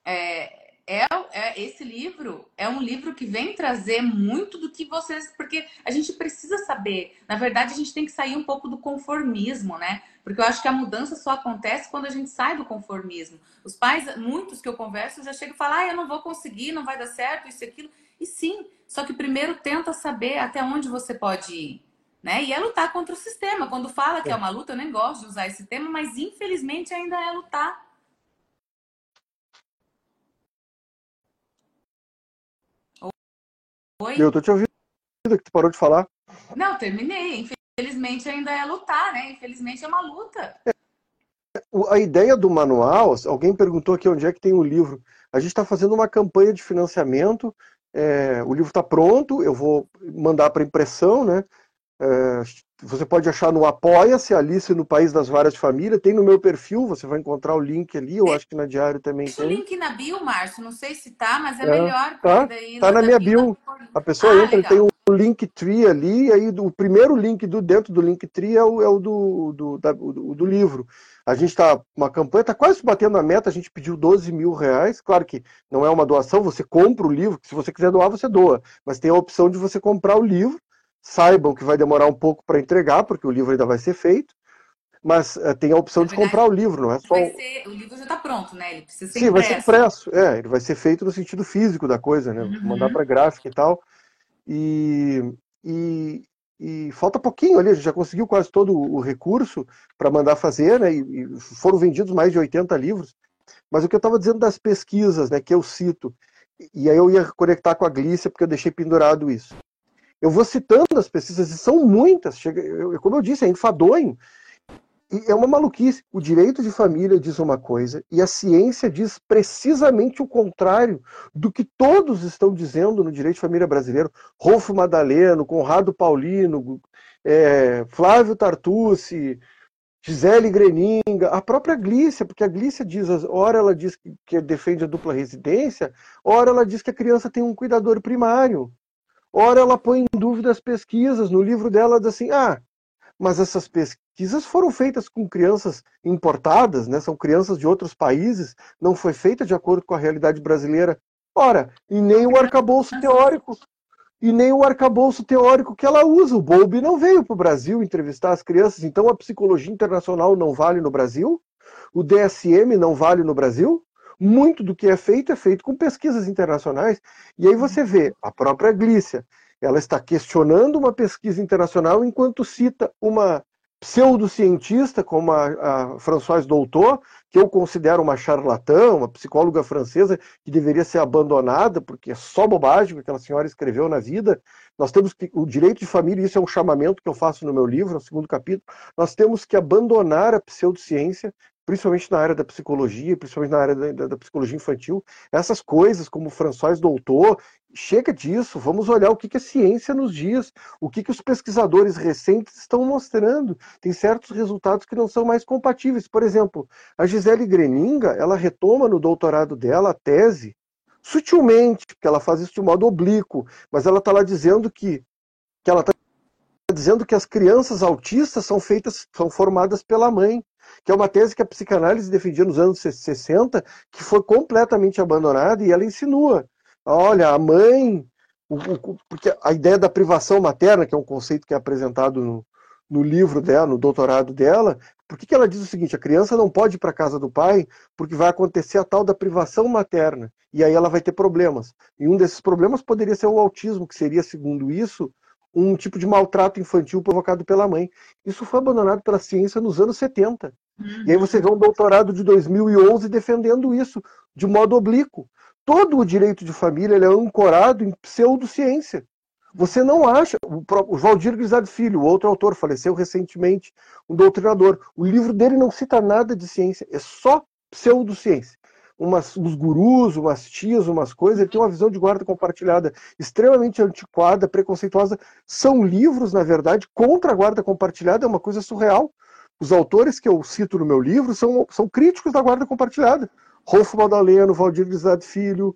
esse livro é um livro que vem trazer muito do que vocês. Porque a gente precisa saber. Na verdade, a gente tem que sair um pouco do conformismo, né? Porque eu acho que a mudança só acontece quando a gente sai do conformismo. Os pais, muitos que eu converso, já chegam e falam: eu não vou conseguir, não vai dar certo, isso e aquilo. E sim, só que primeiro tenta saber até onde você pode ir. Né? E é lutar contra o sistema. Quando fala que é uma luta, eu nem gosto de usar esse termo, mas infelizmente ainda é lutar. Oi? Eu tô te ouvindo, que tu parou de falar. Não, terminei. Infelizmente ainda é lutar, né? Infelizmente é uma luta. A ideia do manual, alguém perguntou aqui onde é que tem o livro. A gente está fazendo uma campanha de financiamento, o livro está pronto, eu vou mandar para impressão, né? Você pode achar no Apoia-se, Alice no País das Várias Famílias, tem no meu perfil, você vai encontrar o link ali, eu acho que na Diário também Deixa o tem. link na bio, Márcio. Não sei se tá, mas é melhor, porque Tá, daí tá na da minha bio dá bio. pra pôr. A pessoa Ah, entra, tem legal. um Linktree ali, e aí o primeiro link dentro do Linktree é o do livro. A gente está, uma campanha, está quase batendo a meta, a gente pediu R$ 12.000, claro que não é uma doação, você compra o livro, se você quiser doar, você doa, mas tem a opção de você comprar o livro, saibam que vai demorar um pouco para entregar, porque o livro ainda vai ser feito, mas tem a opção Na de comprar verdade, o livro, não é só... o livro já tá pronto, né? Ele precisa ser Sim, vai ser impresso. impresso, ele vai ser feito no sentido físico da coisa, né? Vou mandar para gráfica e tal. E, e, e falta pouquinho ali, a gente já conseguiu quase todo o recurso para mandar fazer, né? E foram vendidos mais de 80 livros. Mas o que eu estava dizendo das pesquisas, né, que eu cito, e aí eu ia conectar com a Glícia, porque eu deixei pendurado isso. Eu vou citando as pesquisas, e são muitas, como eu disse, é enfadonho. E é uma maluquice. O direito de família diz uma coisa e a ciência diz precisamente o contrário do que todos estão dizendo no direito de família brasileiro. Rolfo Madaleno, Conrado Paulino, Flávio Tartucci, Gisele Greninga, a própria Glícia, porque a Glícia diz, ora ela diz que defende a dupla residência, ora ela diz que a criança tem um cuidador primário, ora ela põe em dúvida as pesquisas. No livro dela diz assim, mas essas pesquisas foram feitas com crianças importadas, né? São crianças de outros países, não foi feita de acordo com a realidade brasileira. Ora, e nem o arcabouço teórico que ela usa. O Bowlby não veio para o Brasil entrevistar as crianças, então a psicologia internacional não vale no Brasil, o DSM não vale no Brasil. Muito do que é feito com pesquisas internacionais. E aí você vê a própria Glícia, ela está questionando uma pesquisa internacional enquanto cita uma pseudocientista como a Françoise Doutor, que eu considero uma charlatã, uma psicóloga francesa que deveria ser abandonada, porque é só bobagem que aquela senhora escreveu na vida. Nós temos que, o direito de família, isso é um chamamento que eu faço no meu livro, no segundo capítulo, nós temos que abandonar a pseudociência, principalmente na área da psicologia, principalmente na área da psicologia infantil, essas coisas como François Doutor, chega disso, vamos olhar o que a ciência nos diz, o que os pesquisadores recentes estão mostrando. Tem certos resultados que não são mais compatíveis. Por exemplo, a Gisele Greninga, ela retoma no doutorado dela a tese, sutilmente, porque ela faz isso de modo oblíquo, mas ela está lá dizendo que ela está dizendo que as crianças autistas são formadas pela mãe, que é uma tese que a psicanálise defendia nos anos 60, que foi completamente abandonada, e ela insinua, olha, a mãe, porque a ideia da privação materna, que é um conceito que é apresentado no livro dela, no doutorado dela, por que ela diz o seguinte, a criança não pode ir para a casa do pai, porque vai acontecer a tal da privação materna, e aí ela vai ter problemas. E um desses problemas poderia ser o autismo, que seria, segundo isso, um tipo de maltrato infantil provocado pela mãe. Isso foi abandonado pela ciência nos anos 70. E aí você vê um doutorado de 2011 defendendo isso, de modo oblíquo. Todo o direito de família ele é ancorado em pseudociência. Você não acha... O Valdir Guisado Filho, o outro autor, faleceu recentemente, um doutrinador. O livro dele não cita nada de ciência, é só pseudociência. Uns gurus, umas tias, umas coisas, ele tem uma visão de guarda compartilhada extremamente antiquada, preconceituosa. São livros, na verdade, contra a guarda compartilhada, é uma coisa surreal. Os autores que eu cito no meu livro são críticos da guarda compartilhada. Rolfo Madaleno, Valdir Guisado Filho,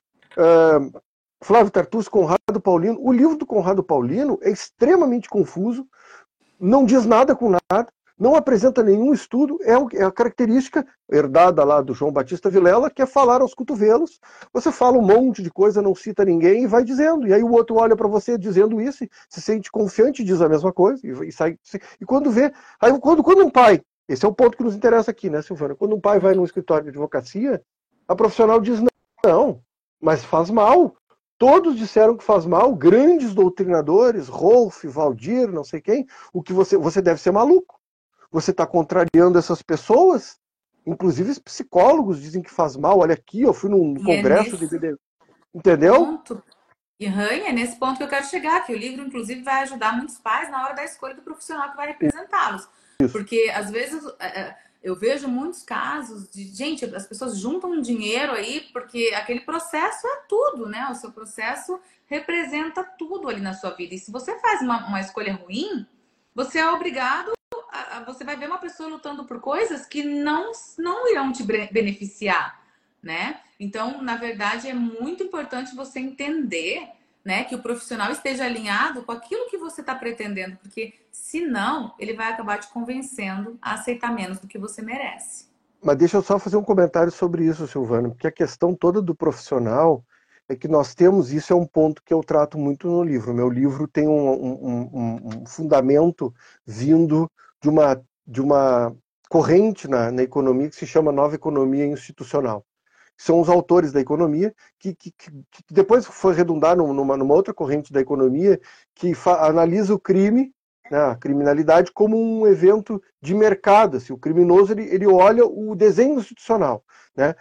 Flávio Tartucci, Conrado Paulino. O livro do Conrado Paulino é extremamente confuso, não diz nada com nada. Não apresenta nenhum estudo, é a característica herdada lá do João Batista Vilela, que é falar aos cotovelos. Você fala um monte de coisa, não cita ninguém e vai dizendo. E aí o outro olha para você dizendo isso, se sente confiante, diz a mesma coisa e sai. E quando vê. Aí quando um pai, esse é o ponto que nos interessa aqui, né, Silvana? Quando um pai vai num escritório de advocacia, a profissional diz não, mas faz mal. Todos disseram que faz mal, grandes doutrinadores, Rolf, Valdir, não sei quem, o que você deve ser maluco. Você está contrariando essas pessoas? Inclusive os psicólogos dizem que faz mal. Olha aqui, eu fui num E é congresso de nesse BD. Entendeu? ponto, e Rainha, é nesse ponto que eu quero chegar, que o livro, inclusive, vai ajudar muitos pais na hora da escolha do profissional que vai representá-los. Isso. Porque, às vezes, eu vejo muitos casos de, gente, as pessoas juntam um dinheiro aí, porque aquele processo é tudo, né? O seu processo representa tudo ali na sua vida. E se você faz uma escolha ruim, você é obrigado você vai ver uma pessoa lutando por coisas que não irão te beneficiar, né? Então, na verdade, é muito importante você entender, né, que o profissional esteja alinhado com aquilo que você está pretendendo, porque senão ele vai acabar te convencendo a aceitar menos do que você merece. Mas deixa eu só fazer um comentário sobre isso, Silvana, porque a questão toda do profissional é que nós temos, isso é um ponto que eu trato muito no livro. Meu livro tem um fundamento vindo de uma corrente na economia que se chama Nova Economia Institucional. São os autores da economia que depois foi redundar numa outra corrente da economia que analisa o crime, né, a criminalidade, como um evento de mercado. Assim, o criminoso ele olha o desenho institucional. Né?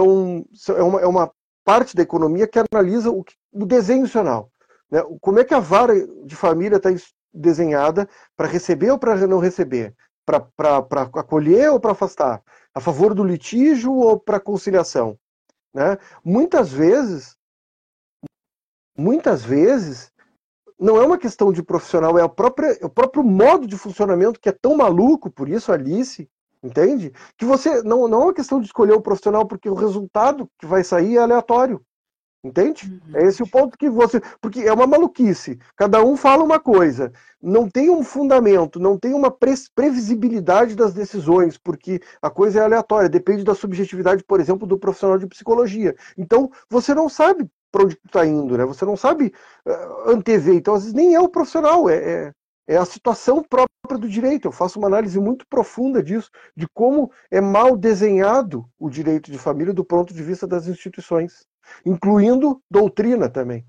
É uma parte da economia que analisa o desenho institucional. Né? Como é que a vara de família está desenhada para receber ou para não receber? Para acolher ou para afastar? A favor do litígio ou para conciliação? Né? Muitas vezes, não é uma questão de profissional, é o próprio modo de funcionamento que é tão maluco, por isso Alice, entende? Que você não é uma questão de escolher o profissional porque o resultado que vai sair é aleatório. Entende? É esse o ponto que você. Porque é uma maluquice. Cada um fala uma coisa. Não tem um fundamento, não tem uma previsibilidade das decisões, porque a coisa é aleatória, depende da subjetividade, por exemplo, do profissional de psicologia. Então, você não sabe para onde está indo, né? Você não sabe antever. Então, às vezes, nem é o profissional, é a situação própria do direito. Eu faço uma análise muito profunda disso, de como é mal desenhado o direito de família do ponto de vista das instituições. Incluindo doutrina também.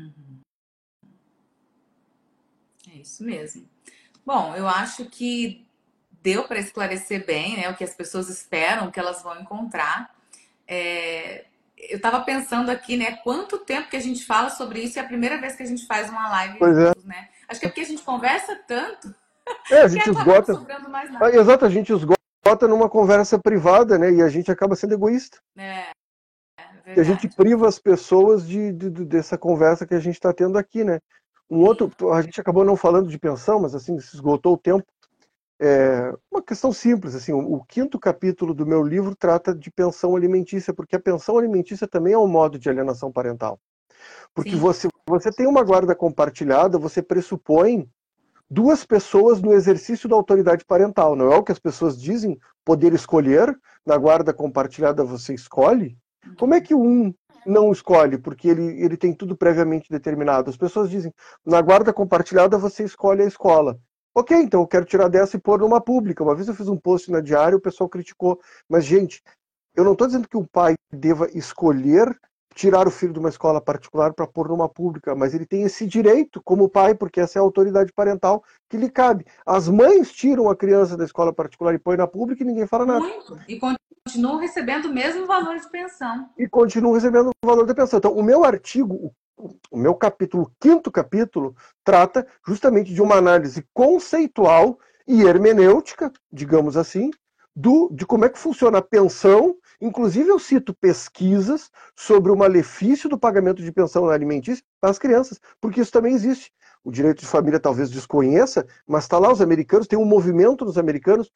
É isso mesmo. Bom, eu acho que deu para esclarecer bem, né, o que as pessoas esperam, o que elas vão encontrar. Eu estava pensando aqui, né, quanto tempo que a gente fala sobre isso e é a primeira vez que a gente faz uma live pois juntos, né? Acho que é porque a gente conversa tanto a que gente acaba não esgota. sobrando mais nada. Exato, a gente esgota numa conversa privada, né? E a gente acaba sendo egoísta. É E a gente verdade. priva as pessoas dessa conversa que a gente está tendo aqui, né? A gente acabou não falando de pensão, mas assim, se esgotou o tempo. Uma questão simples, assim, o quinto capítulo do meu livro trata de pensão alimentícia, porque a pensão alimentícia também é um modo de alienação parental. Porque você tem uma guarda compartilhada, você pressupõe duas pessoas no exercício da autoridade parental. Não é o que as pessoas dizem, poder escolher, na guarda compartilhada você escolhe? Como é que um não escolhe, porque ele tem tudo previamente determinado? As pessoas dizem, na guarda compartilhada você escolhe a escola. Ok, então eu quero tirar dessa e pôr numa pública. Uma vez eu fiz um post na Diário, o pessoal criticou. Mas, gente, eu não estou dizendo que um pai deva escolher tirar o filho de uma escola particular para pôr numa pública, mas ele tem esse direito como pai, porque essa é a autoridade parental que lhe cabe. As mães tiram a criança da escola particular e põem na pública e ninguém fala nada. Muito. E continuam recebendo o mesmo valor de pensão. E continuam recebendo o valor da pensão. Então, o meu artigo, o meu capítulo, o quinto capítulo, trata justamente de uma análise conceitual e hermenêutica, digamos assim, de como é que funciona a pensão. Inclusive, eu cito pesquisas sobre o malefício do pagamento de pensão alimentícia para as crianças, porque isso também existe. O direito de família talvez desconheça, mas está lá, os americanos, tem um movimento dos americanos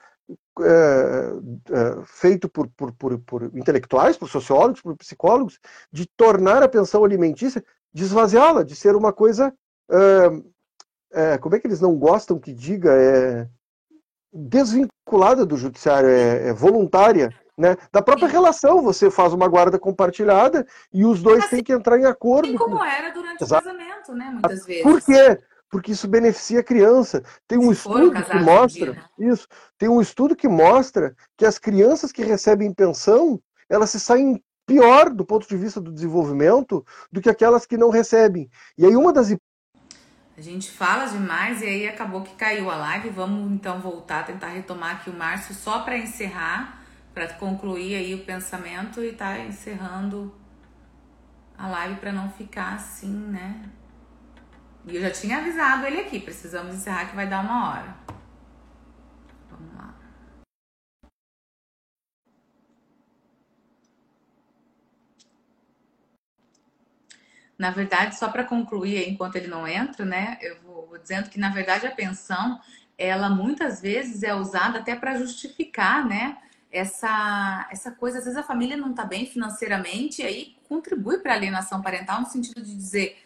feito por intelectuais, por sociólogos, por psicólogos, de tornar a pensão alimentícia, de esvaziá-la, de ser uma coisa... como é que eles não gostam que diga? desvinculada do judiciário, é voluntária, né? Da própria Sim. relação, você faz uma guarda compartilhada e os dois Assim têm que entrar em acordo. como era durante o Exato. casamento, né? Muitas Por vezes. quê? Porque isso beneficia a criança. Tem um Se foram estudo que casados um dia, mostra né? isso. Tem um estudo que mostra que as crianças que recebem pensão, elas se saem pior do ponto de vista do desenvolvimento do que aquelas que não recebem. E aí uma das A gente fala demais e aí acabou que caiu a live. Vamos então voltar, tentar retomar aqui o Márcio só para encerrar, para concluir aí o pensamento e tá encerrando a live para não ficar assim, né? E eu já tinha avisado ele aqui, precisamos encerrar que vai dar 1 hora. Vamos lá. Na verdade, só para concluir aí, enquanto ele não entra, né? Eu vou dizendo que na verdade a pensão, ela muitas vezes é usada até para justificar, né? Essa coisa, às vezes a família não está bem financeiramente, e aí contribui para a alienação parental no sentido de dizer,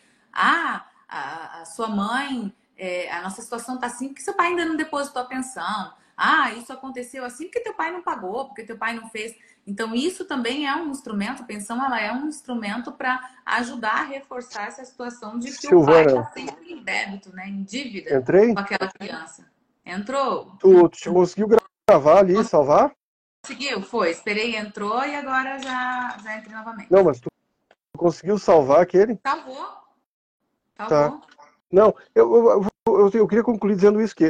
a sua mãe, a nossa situação está assim porque seu pai ainda não depositou a pensão. Ah, isso aconteceu assim porque teu pai não pagou, porque teu pai não fez. Então, isso também é um instrumento, a pensão ela é um instrumento para ajudar a reforçar essa situação de que o pai Silvana, está sempre em débito, né, em dívida entrei? com aquela criança. Entrou? Tu conseguiu gravar ali, salvar? Conseguiu? Foi. Esperei, entrou e agora já entrei novamente. Não, mas tu conseguiu salvar aquele? Salvou? Tá. Salvou? Não, eu queria concluir dizendo isso, que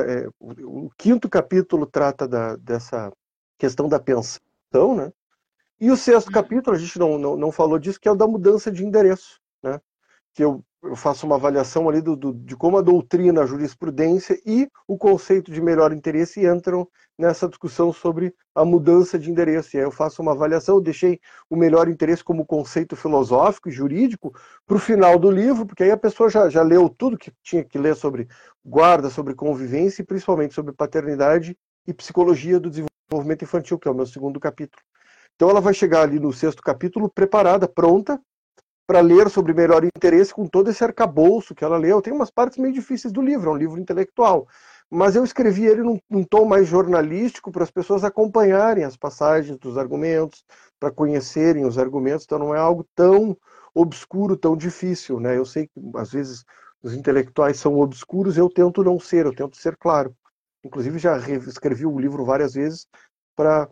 o quinto capítulo trata dessa questão da pensão, né? E o sexto capítulo, a gente não falou disso, que é o da mudança de endereço, né? Que eu faço uma avaliação ali de como a doutrina, a jurisprudência e o conceito de melhor interesse entram nessa discussão sobre a mudança de endereço. E aí eu faço uma avaliação, eu deixei o melhor interesse como conceito filosófico e jurídico para o final do livro, porque aí a pessoa já leu tudo que tinha que ler sobre guarda, sobre convivência e principalmente sobre paternidade e psicologia do desenvolvimento infantil, que é o meu segundo capítulo. Então ela vai chegar ali no sexto capítulo preparada, pronta, para ler sobre melhor interesse com todo esse arcabouço que ela leu. Tem umas partes meio difíceis do livro, é um livro intelectual. Mas eu escrevi ele num tom mais jornalístico para as pessoas acompanharem as passagens dos argumentos, para conhecerem os argumentos. Então não é algo tão obscuro, tão difícil, né? Eu sei que às vezes os intelectuais são obscuros, eu tento não ser, eu tento ser claro. Inclusive já escrevi o livro várias vezes para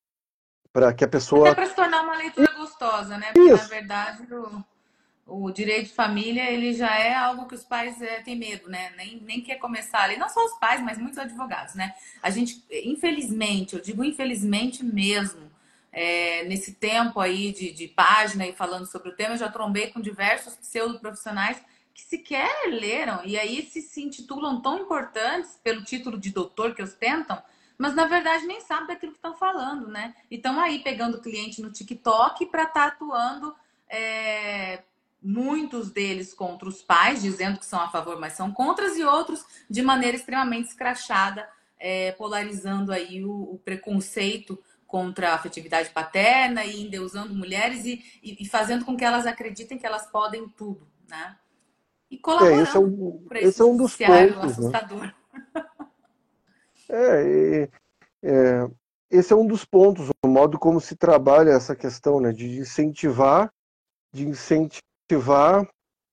que a Até pessoa... para se tornar uma leitura gostosa, né? Porque na Isso, verdade o direito de família ele já é algo que os pais têm medo, né? Nem quer começar ali. Não só os pais, mas muitos advogados, né? A gente, infelizmente, eu digo infelizmente mesmo, nesse tempo aí de página e falando sobre o tema, eu já trombei com diversos pseudo-profissionais que sequer leram e aí se intitulam tão importantes pelo título de doutor que ostentam, mas na verdade nem sabem daquilo que estão falando, né? E estão aí pegando cliente no TikTok para estar atuando muitos deles contra os pais, dizendo que são a favor, mas são contras, e outros de maneira extremamente escrachada, polarizando aí o preconceito contra a afetividade paterna e endeusando mulheres e fazendo com que elas acreditem que elas podem tudo, né? E colaborando para esse esse é um dos judiciário pontos, né? assustador. É, é, esse é um dos pontos, o modo como se trabalha essa questão, né, de incentivar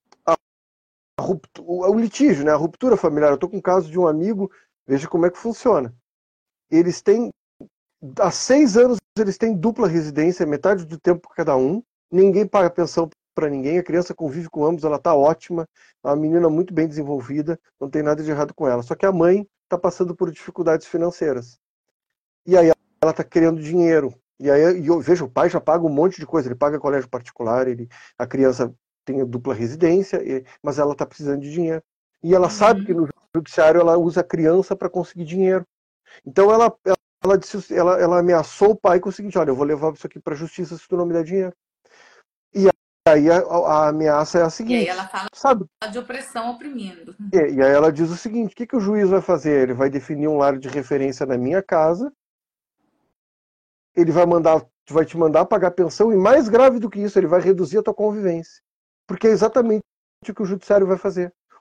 o litígio, né, a ruptura familiar. Eu estou com o caso de um amigo, veja como é que funciona. Eles têm, há 6 anos, eles têm dupla residência, metade do tempo cada um, ninguém paga pensão para ninguém, a criança convive com ambos, ela está ótima, é uma menina muito bem desenvolvida, não tem nada de errado com ela. Só que a mãe está passando por dificuldades financeiras. E aí ela está querendo dinheiro. E aí eu vejo, o pai já paga um monte de coisa, ele paga colégio particular, a criança tem dupla residência, mas ela está precisando de dinheiro. E ela sabe que no judiciário ela usa a criança para conseguir dinheiro. Então ela ameaçou o pai com o seguinte: olha, eu vou levar isso aqui para a justiça se tu não me der dinheiro. E aí a ameaça é a E aí seguinte, ela fala sabe? de opressão oprimindo. E aí ela diz o seguinte: o que o juiz vai fazer? Ele vai definir um lar de referência na minha casa, ele vai te mandar pagar pensão, e mais grave do que isso, ele vai reduzir a tua convivência. Porque é exatamente o que o judiciário vai fazer.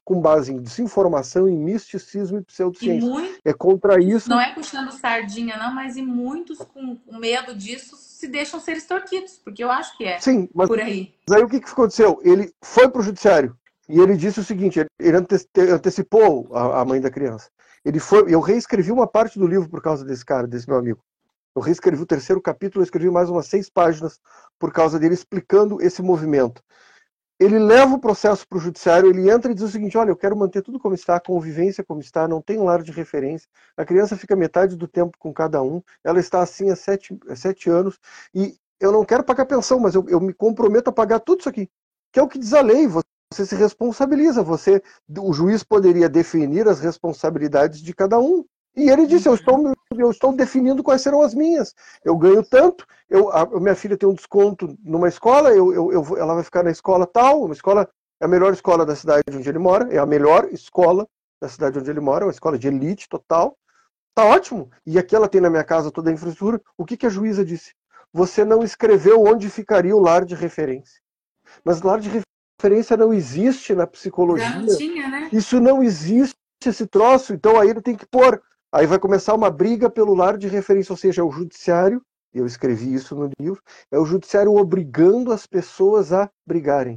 com base em desinformação, em misticismo e E pseudociência. muitos, É contra isso. não é puxando sardinha, não, mas e muitos com medo disso se deixam ser extorquidos, porque eu acho que é Sim, mas por aí. aí o que aconteceu? Ele foi para o judiciário e ele disse o seguinte: ele antecipou a mãe da criança. Eu reescrevi uma parte do livro por causa desse cara, desse meu amigo. Eu reescrevi o terceiro capítulo, eu escrevi mais umas 6 páginas por causa dele explicando esse movimento. Ele leva o processo para o judiciário, ele entra e diz o seguinte: olha, eu quero manter tudo como está, a convivência como está, não tem um lar de referência, a criança fica metade do tempo com cada um, ela está assim há 7 anos, e eu não quero pagar pensão, mas eu me comprometo a pagar tudo isso aqui, que é o que diz a lei, você se responsabiliza, o juiz poderia definir as responsabilidades de cada um. E ele disse: eu estou definindo quais serão as minhas. Eu ganho tanto, minha filha tem um desconto numa escola, ela vai ficar na escola tal, uma escola, é a melhor escola da cidade onde ele mora, é a melhor escola da cidade onde ele mora, é uma escola de elite total. Tá ótimo. E aqui ela tem na minha casa toda a infraestrutura. O que a juíza disse? Você não escreveu onde ficaria o lar de referência. Mas lar de referência não existe na psicologia. Já não tinha, né? Isso não existe, esse troço. Então aí ele tem que pôr. Aí vai começar uma briga pelo lar de referência, ou seja, é o judiciário, e eu escrevi isso no livro, é o judiciário obrigando as pessoas a brigarem.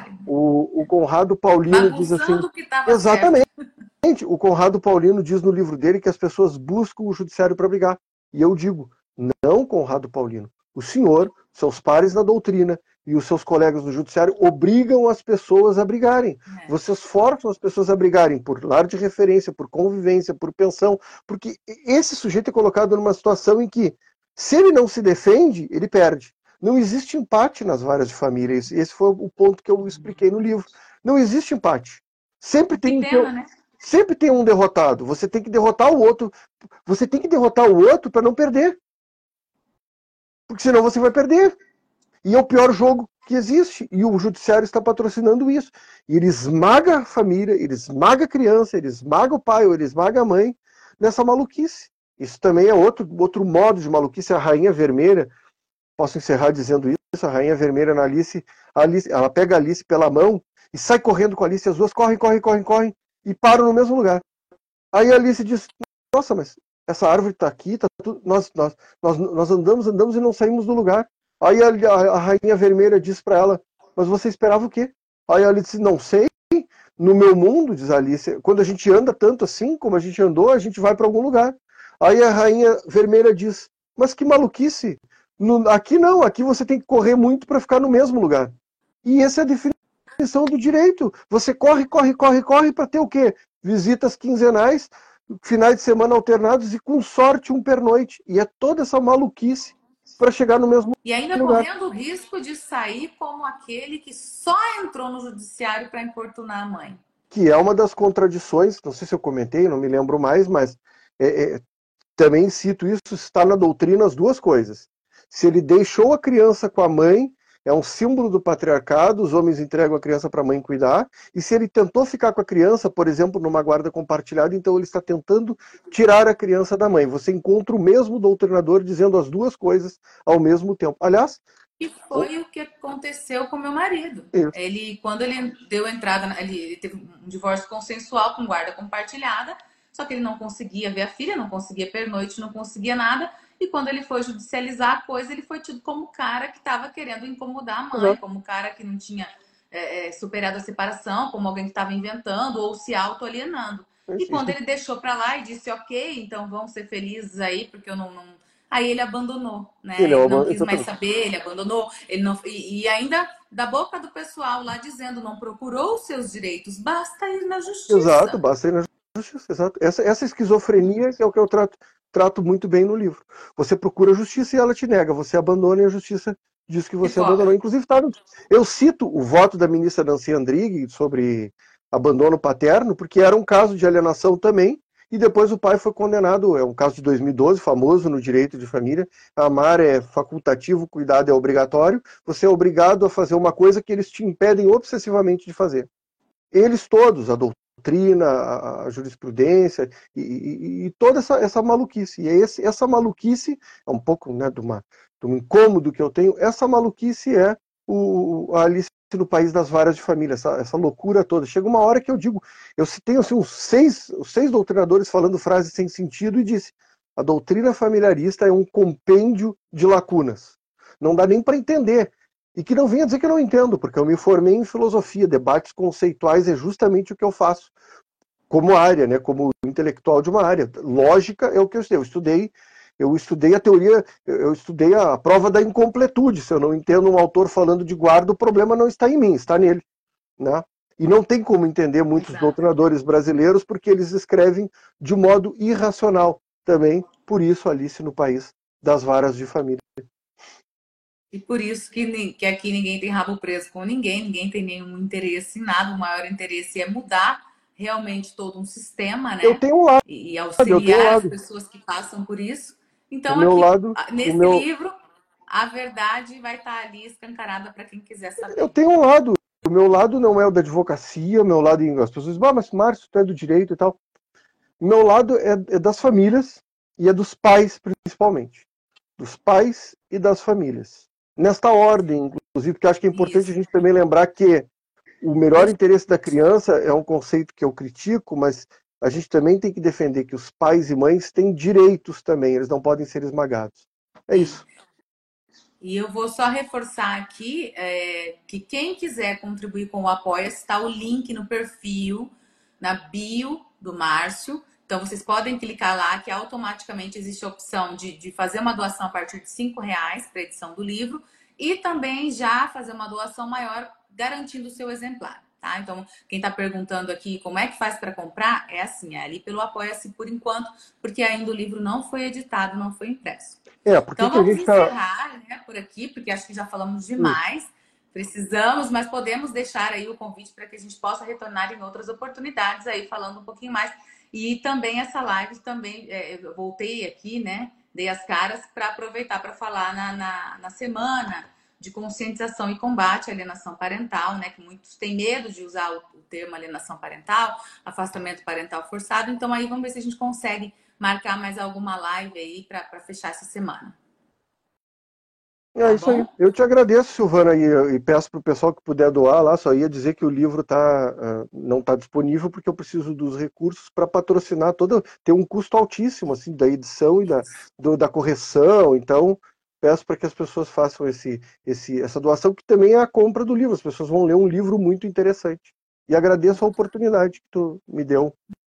O Conrado Paulino diz assim... Bagunçando o que estava certo. Exatamente. O Conrado Paulino diz no livro dele que as pessoas buscam o judiciário para brigar. E eu digo: não, Conrado Paulino. O senhor, seus pares na doutrina e os seus colegas no judiciário obrigam as pessoas a brigarem. Vocês forçam as pessoas a brigarem por lar de referência, por convivência, por pensão, porque esse sujeito é colocado numa situação em que, se ele não se defende, ele perde. Não existe empate nas varas de família. Esse foi o ponto que eu expliquei no livro. Não existe empate. Sempre tem né? Sempre tem um derrotado. Você tem que derrotar o outro. Você tem que derrotar o outro para não perder. Porque senão você vai perder. E é o pior jogo que existe. E o judiciário está patrocinando isso. E ele esmaga a família, ele esmaga a criança, ele esmaga o pai ou ele esmaga a mãe nessa maluquice. Isso também é outro modo de maluquice. A Rainha Vermelha, posso encerrar dizendo isso, a Rainha Vermelha na Alice, ela pega a Alice pela mão e sai correndo com a Alice. As duas correm e param no mesmo lugar. Aí a Alice diz: nossa, mas essa árvore está aqui, tá tudo, nós andamos e não saímos do lugar. Aí a Rainha Vermelha diz para ela: mas você esperava o quê? Aí a Alice diz: não sei, no meu mundo, diz a Alice, quando a gente anda tanto assim como a gente andou, a gente vai para algum lugar. Aí a Rainha Vermelha diz: mas que maluquice, aqui não, aqui você tem que correr muito para ficar no mesmo lugar. E essa é a definição do direito. Você corre para ter o quê? Visitas quinzenais, finais de semana alternados e com sorte um pernoite. E é toda essa maluquice para chegar no mesmo lugar. E ainda correndo o risco de sair como aquele que só entrou no judiciário para importunar a mãe. Que é uma das contradições, não sei se eu comentei, não me lembro mais, mas também cito isso, está na doutrina as duas coisas. Se ele deixou a criança com a mãe, é um símbolo do patriarcado, os homens entregam a criança para a mãe cuidar, e se ele tentou ficar com a criança, por exemplo, numa guarda compartilhada, então ele está tentando tirar a criança da mãe. Você encontra o mesmo doutrinador dizendo as duas coisas ao mesmo tempo. Aliás... E foi o que aconteceu com meu marido. Quando ele deu entrada, ele teve um divórcio consensual com guarda compartilhada, só que ele não conseguia ver a filha, não conseguia pernoite, não conseguia nada. E quando ele foi judicializar a coisa, ele foi tido como o cara que estava querendo incomodar a mãe, como o cara que não tinha superado a separação, como alguém que estava inventando ou se auto-alienando. E quando ele deixou para lá e disse: ok, então vão ser felizes aí, porque eu não... Aí ele abandonou, né? Ele não quis mais saber, ele abandonou. Ele não... e ainda da boca do pessoal lá dizendo: não procurou os seus direitos, basta ir na justiça. Exato, basta ir na justiça, exato. Essa esquizofrenia é o que eu trato muito bem no livro. Você procura a justiça e ela te nega. Você abandona e a justiça diz que você abandonou. Inclusive, eu cito o voto da ministra Nancy Andrighi sobre abandono paterno, porque era um caso de alienação também, e depois o pai foi condenado. É um caso de 2012, famoso no direito de família. Amar é facultativo, cuidado é obrigatório. Você é obrigado a fazer uma coisa que eles te impedem obsessivamente de fazer. Eles todos, a doutrina, a jurisprudência e toda essa maluquice. E essa maluquice é um pouco, né, de um incômodo que eu tenho. Essa maluquice é a Alice no país das varas de família, essa loucura toda. Chega uma hora que eu digo, eu tenho assim, uns seis doutrinadores falando frases sem sentido e disse, a doutrina familiarista é um compêndio de lacunas. Não dá nem para entender. E que não venha dizer que eu não entendo, porque eu me formei em filosofia, debates conceituais é justamente o que eu faço como área, né, como intelectual de uma área. Lógica é o que eu estudei. Eu estudei a teoria, eu estudei a prova da incompletude. Se eu não entendo um autor falando de guarda, o problema não está em mim, está nele, né? E não tem como entender muitos doutrinadores brasileiros porque eles escrevem de modo irracional também. Por isso, Alice no País das Varas de Família. E por isso que aqui ninguém tem rabo preso com ninguém, ninguém tem nenhum interesse em nada. O maior interesse é mudar realmente todo um sistema, né? Eu tenho um lado, E eu tenho um auxiliar as lado. pessoas que passam por isso. O Então, meu aqui, lado, o nesse meu, livro, a verdade vai estar ali escancarada para quem quiser eu saber. tenho um lado. O meu lado não é o da advocacia, o meu lado, as pessoas dizem, mas Márcio, tu é do direito e tal. O meu lado é das famílias e é dos pais, principalmente. Dos pais e das famílias. Nesta ordem, inclusive, porque acho que é importante a Isso. gente também lembrar que o melhor interesse da criança é um conceito que eu critico, mas a gente também tem que defender que os pais e mães têm direitos também, eles não podem ser esmagados. É Sim. isso. E eu vou só reforçar aqui que quem quiser contribuir com o Apoia-se, está o link no perfil, na bio do Márcio. Então, vocês podem clicar lá, que automaticamente existe a opção de fazer uma doação a partir de R$ 5 para a edição do livro e também já fazer uma doação maior, garantindo o seu exemplar. Tá? Então, quem está perguntando aqui como é que faz para comprar, é assim, é ali pelo Apoia-se por enquanto, porque ainda o livro não foi editado, não foi impresso. Por Então que a vamos gente está. encerrar, né, por aqui, porque acho que já falamos demais. Precisamos, mas podemos deixar aí o convite para que a gente possa retornar em outras oportunidades aí, falando um pouquinho mais. E também essa live também, eu voltei aqui, né? Dei as caras para aproveitar para falar na semana de conscientização e combate à alienação parental, né? Que muitos têm medo de usar o termo alienação parental, afastamento parental forçado. Então aí vamos ver se a gente consegue marcar mais alguma live aí para fechar essa semana. É Tá isso aí. bom? Eu te agradeço, Silvana, e peço para o pessoal que puder doar lá. Só ia dizer que o livro não está disponível porque eu preciso dos recursos para patrocinar todo. Tem um custo altíssimo assim da edição e da correção. Então, peço para que as pessoas façam essa doação, que também é a compra do livro. As pessoas vão ler um livro muito interessante. E agradeço a oportunidade que tu me deu.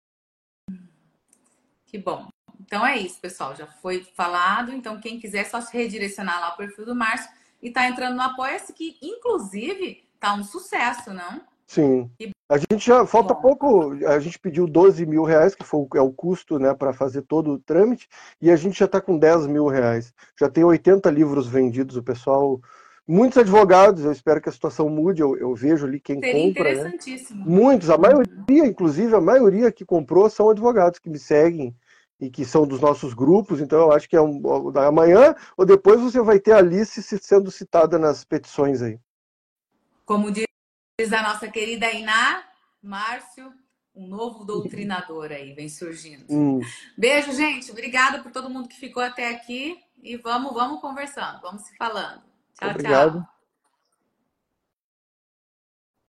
Que bom. Então é isso, pessoal. Já foi falado. Então, quem quiser, é só se redirecionar lá o perfil do Márcio e tá entrando no Apoia-se, que inclusive tá um sucesso, não? Sim. A gente já falta Bom, pouco, a gente pediu R$ 12.000, que é o custo, né, para fazer todo o trâmite, e a gente já está com R$ 10.000. Já tem 80 livros vendidos, o pessoal. Muitos advogados, eu espero que a situação mude, eu vejo ali quem seria compra, né? interessantíssimo. Muitos, a maioria, inclusive, a maioria que comprou são advogados que me seguem e que são dos nossos grupos, então eu acho que amanhã ou depois você vai ter a Alice sendo citada nas petições aí. Como diz a nossa querida Iná, Márcio, um novo doutrinador aí vem surgindo. Hum. Beijo, gente. Obrigada por todo mundo que ficou até aqui. E vamos conversando, vamos se falando. Tchau, Obrigado. tchau.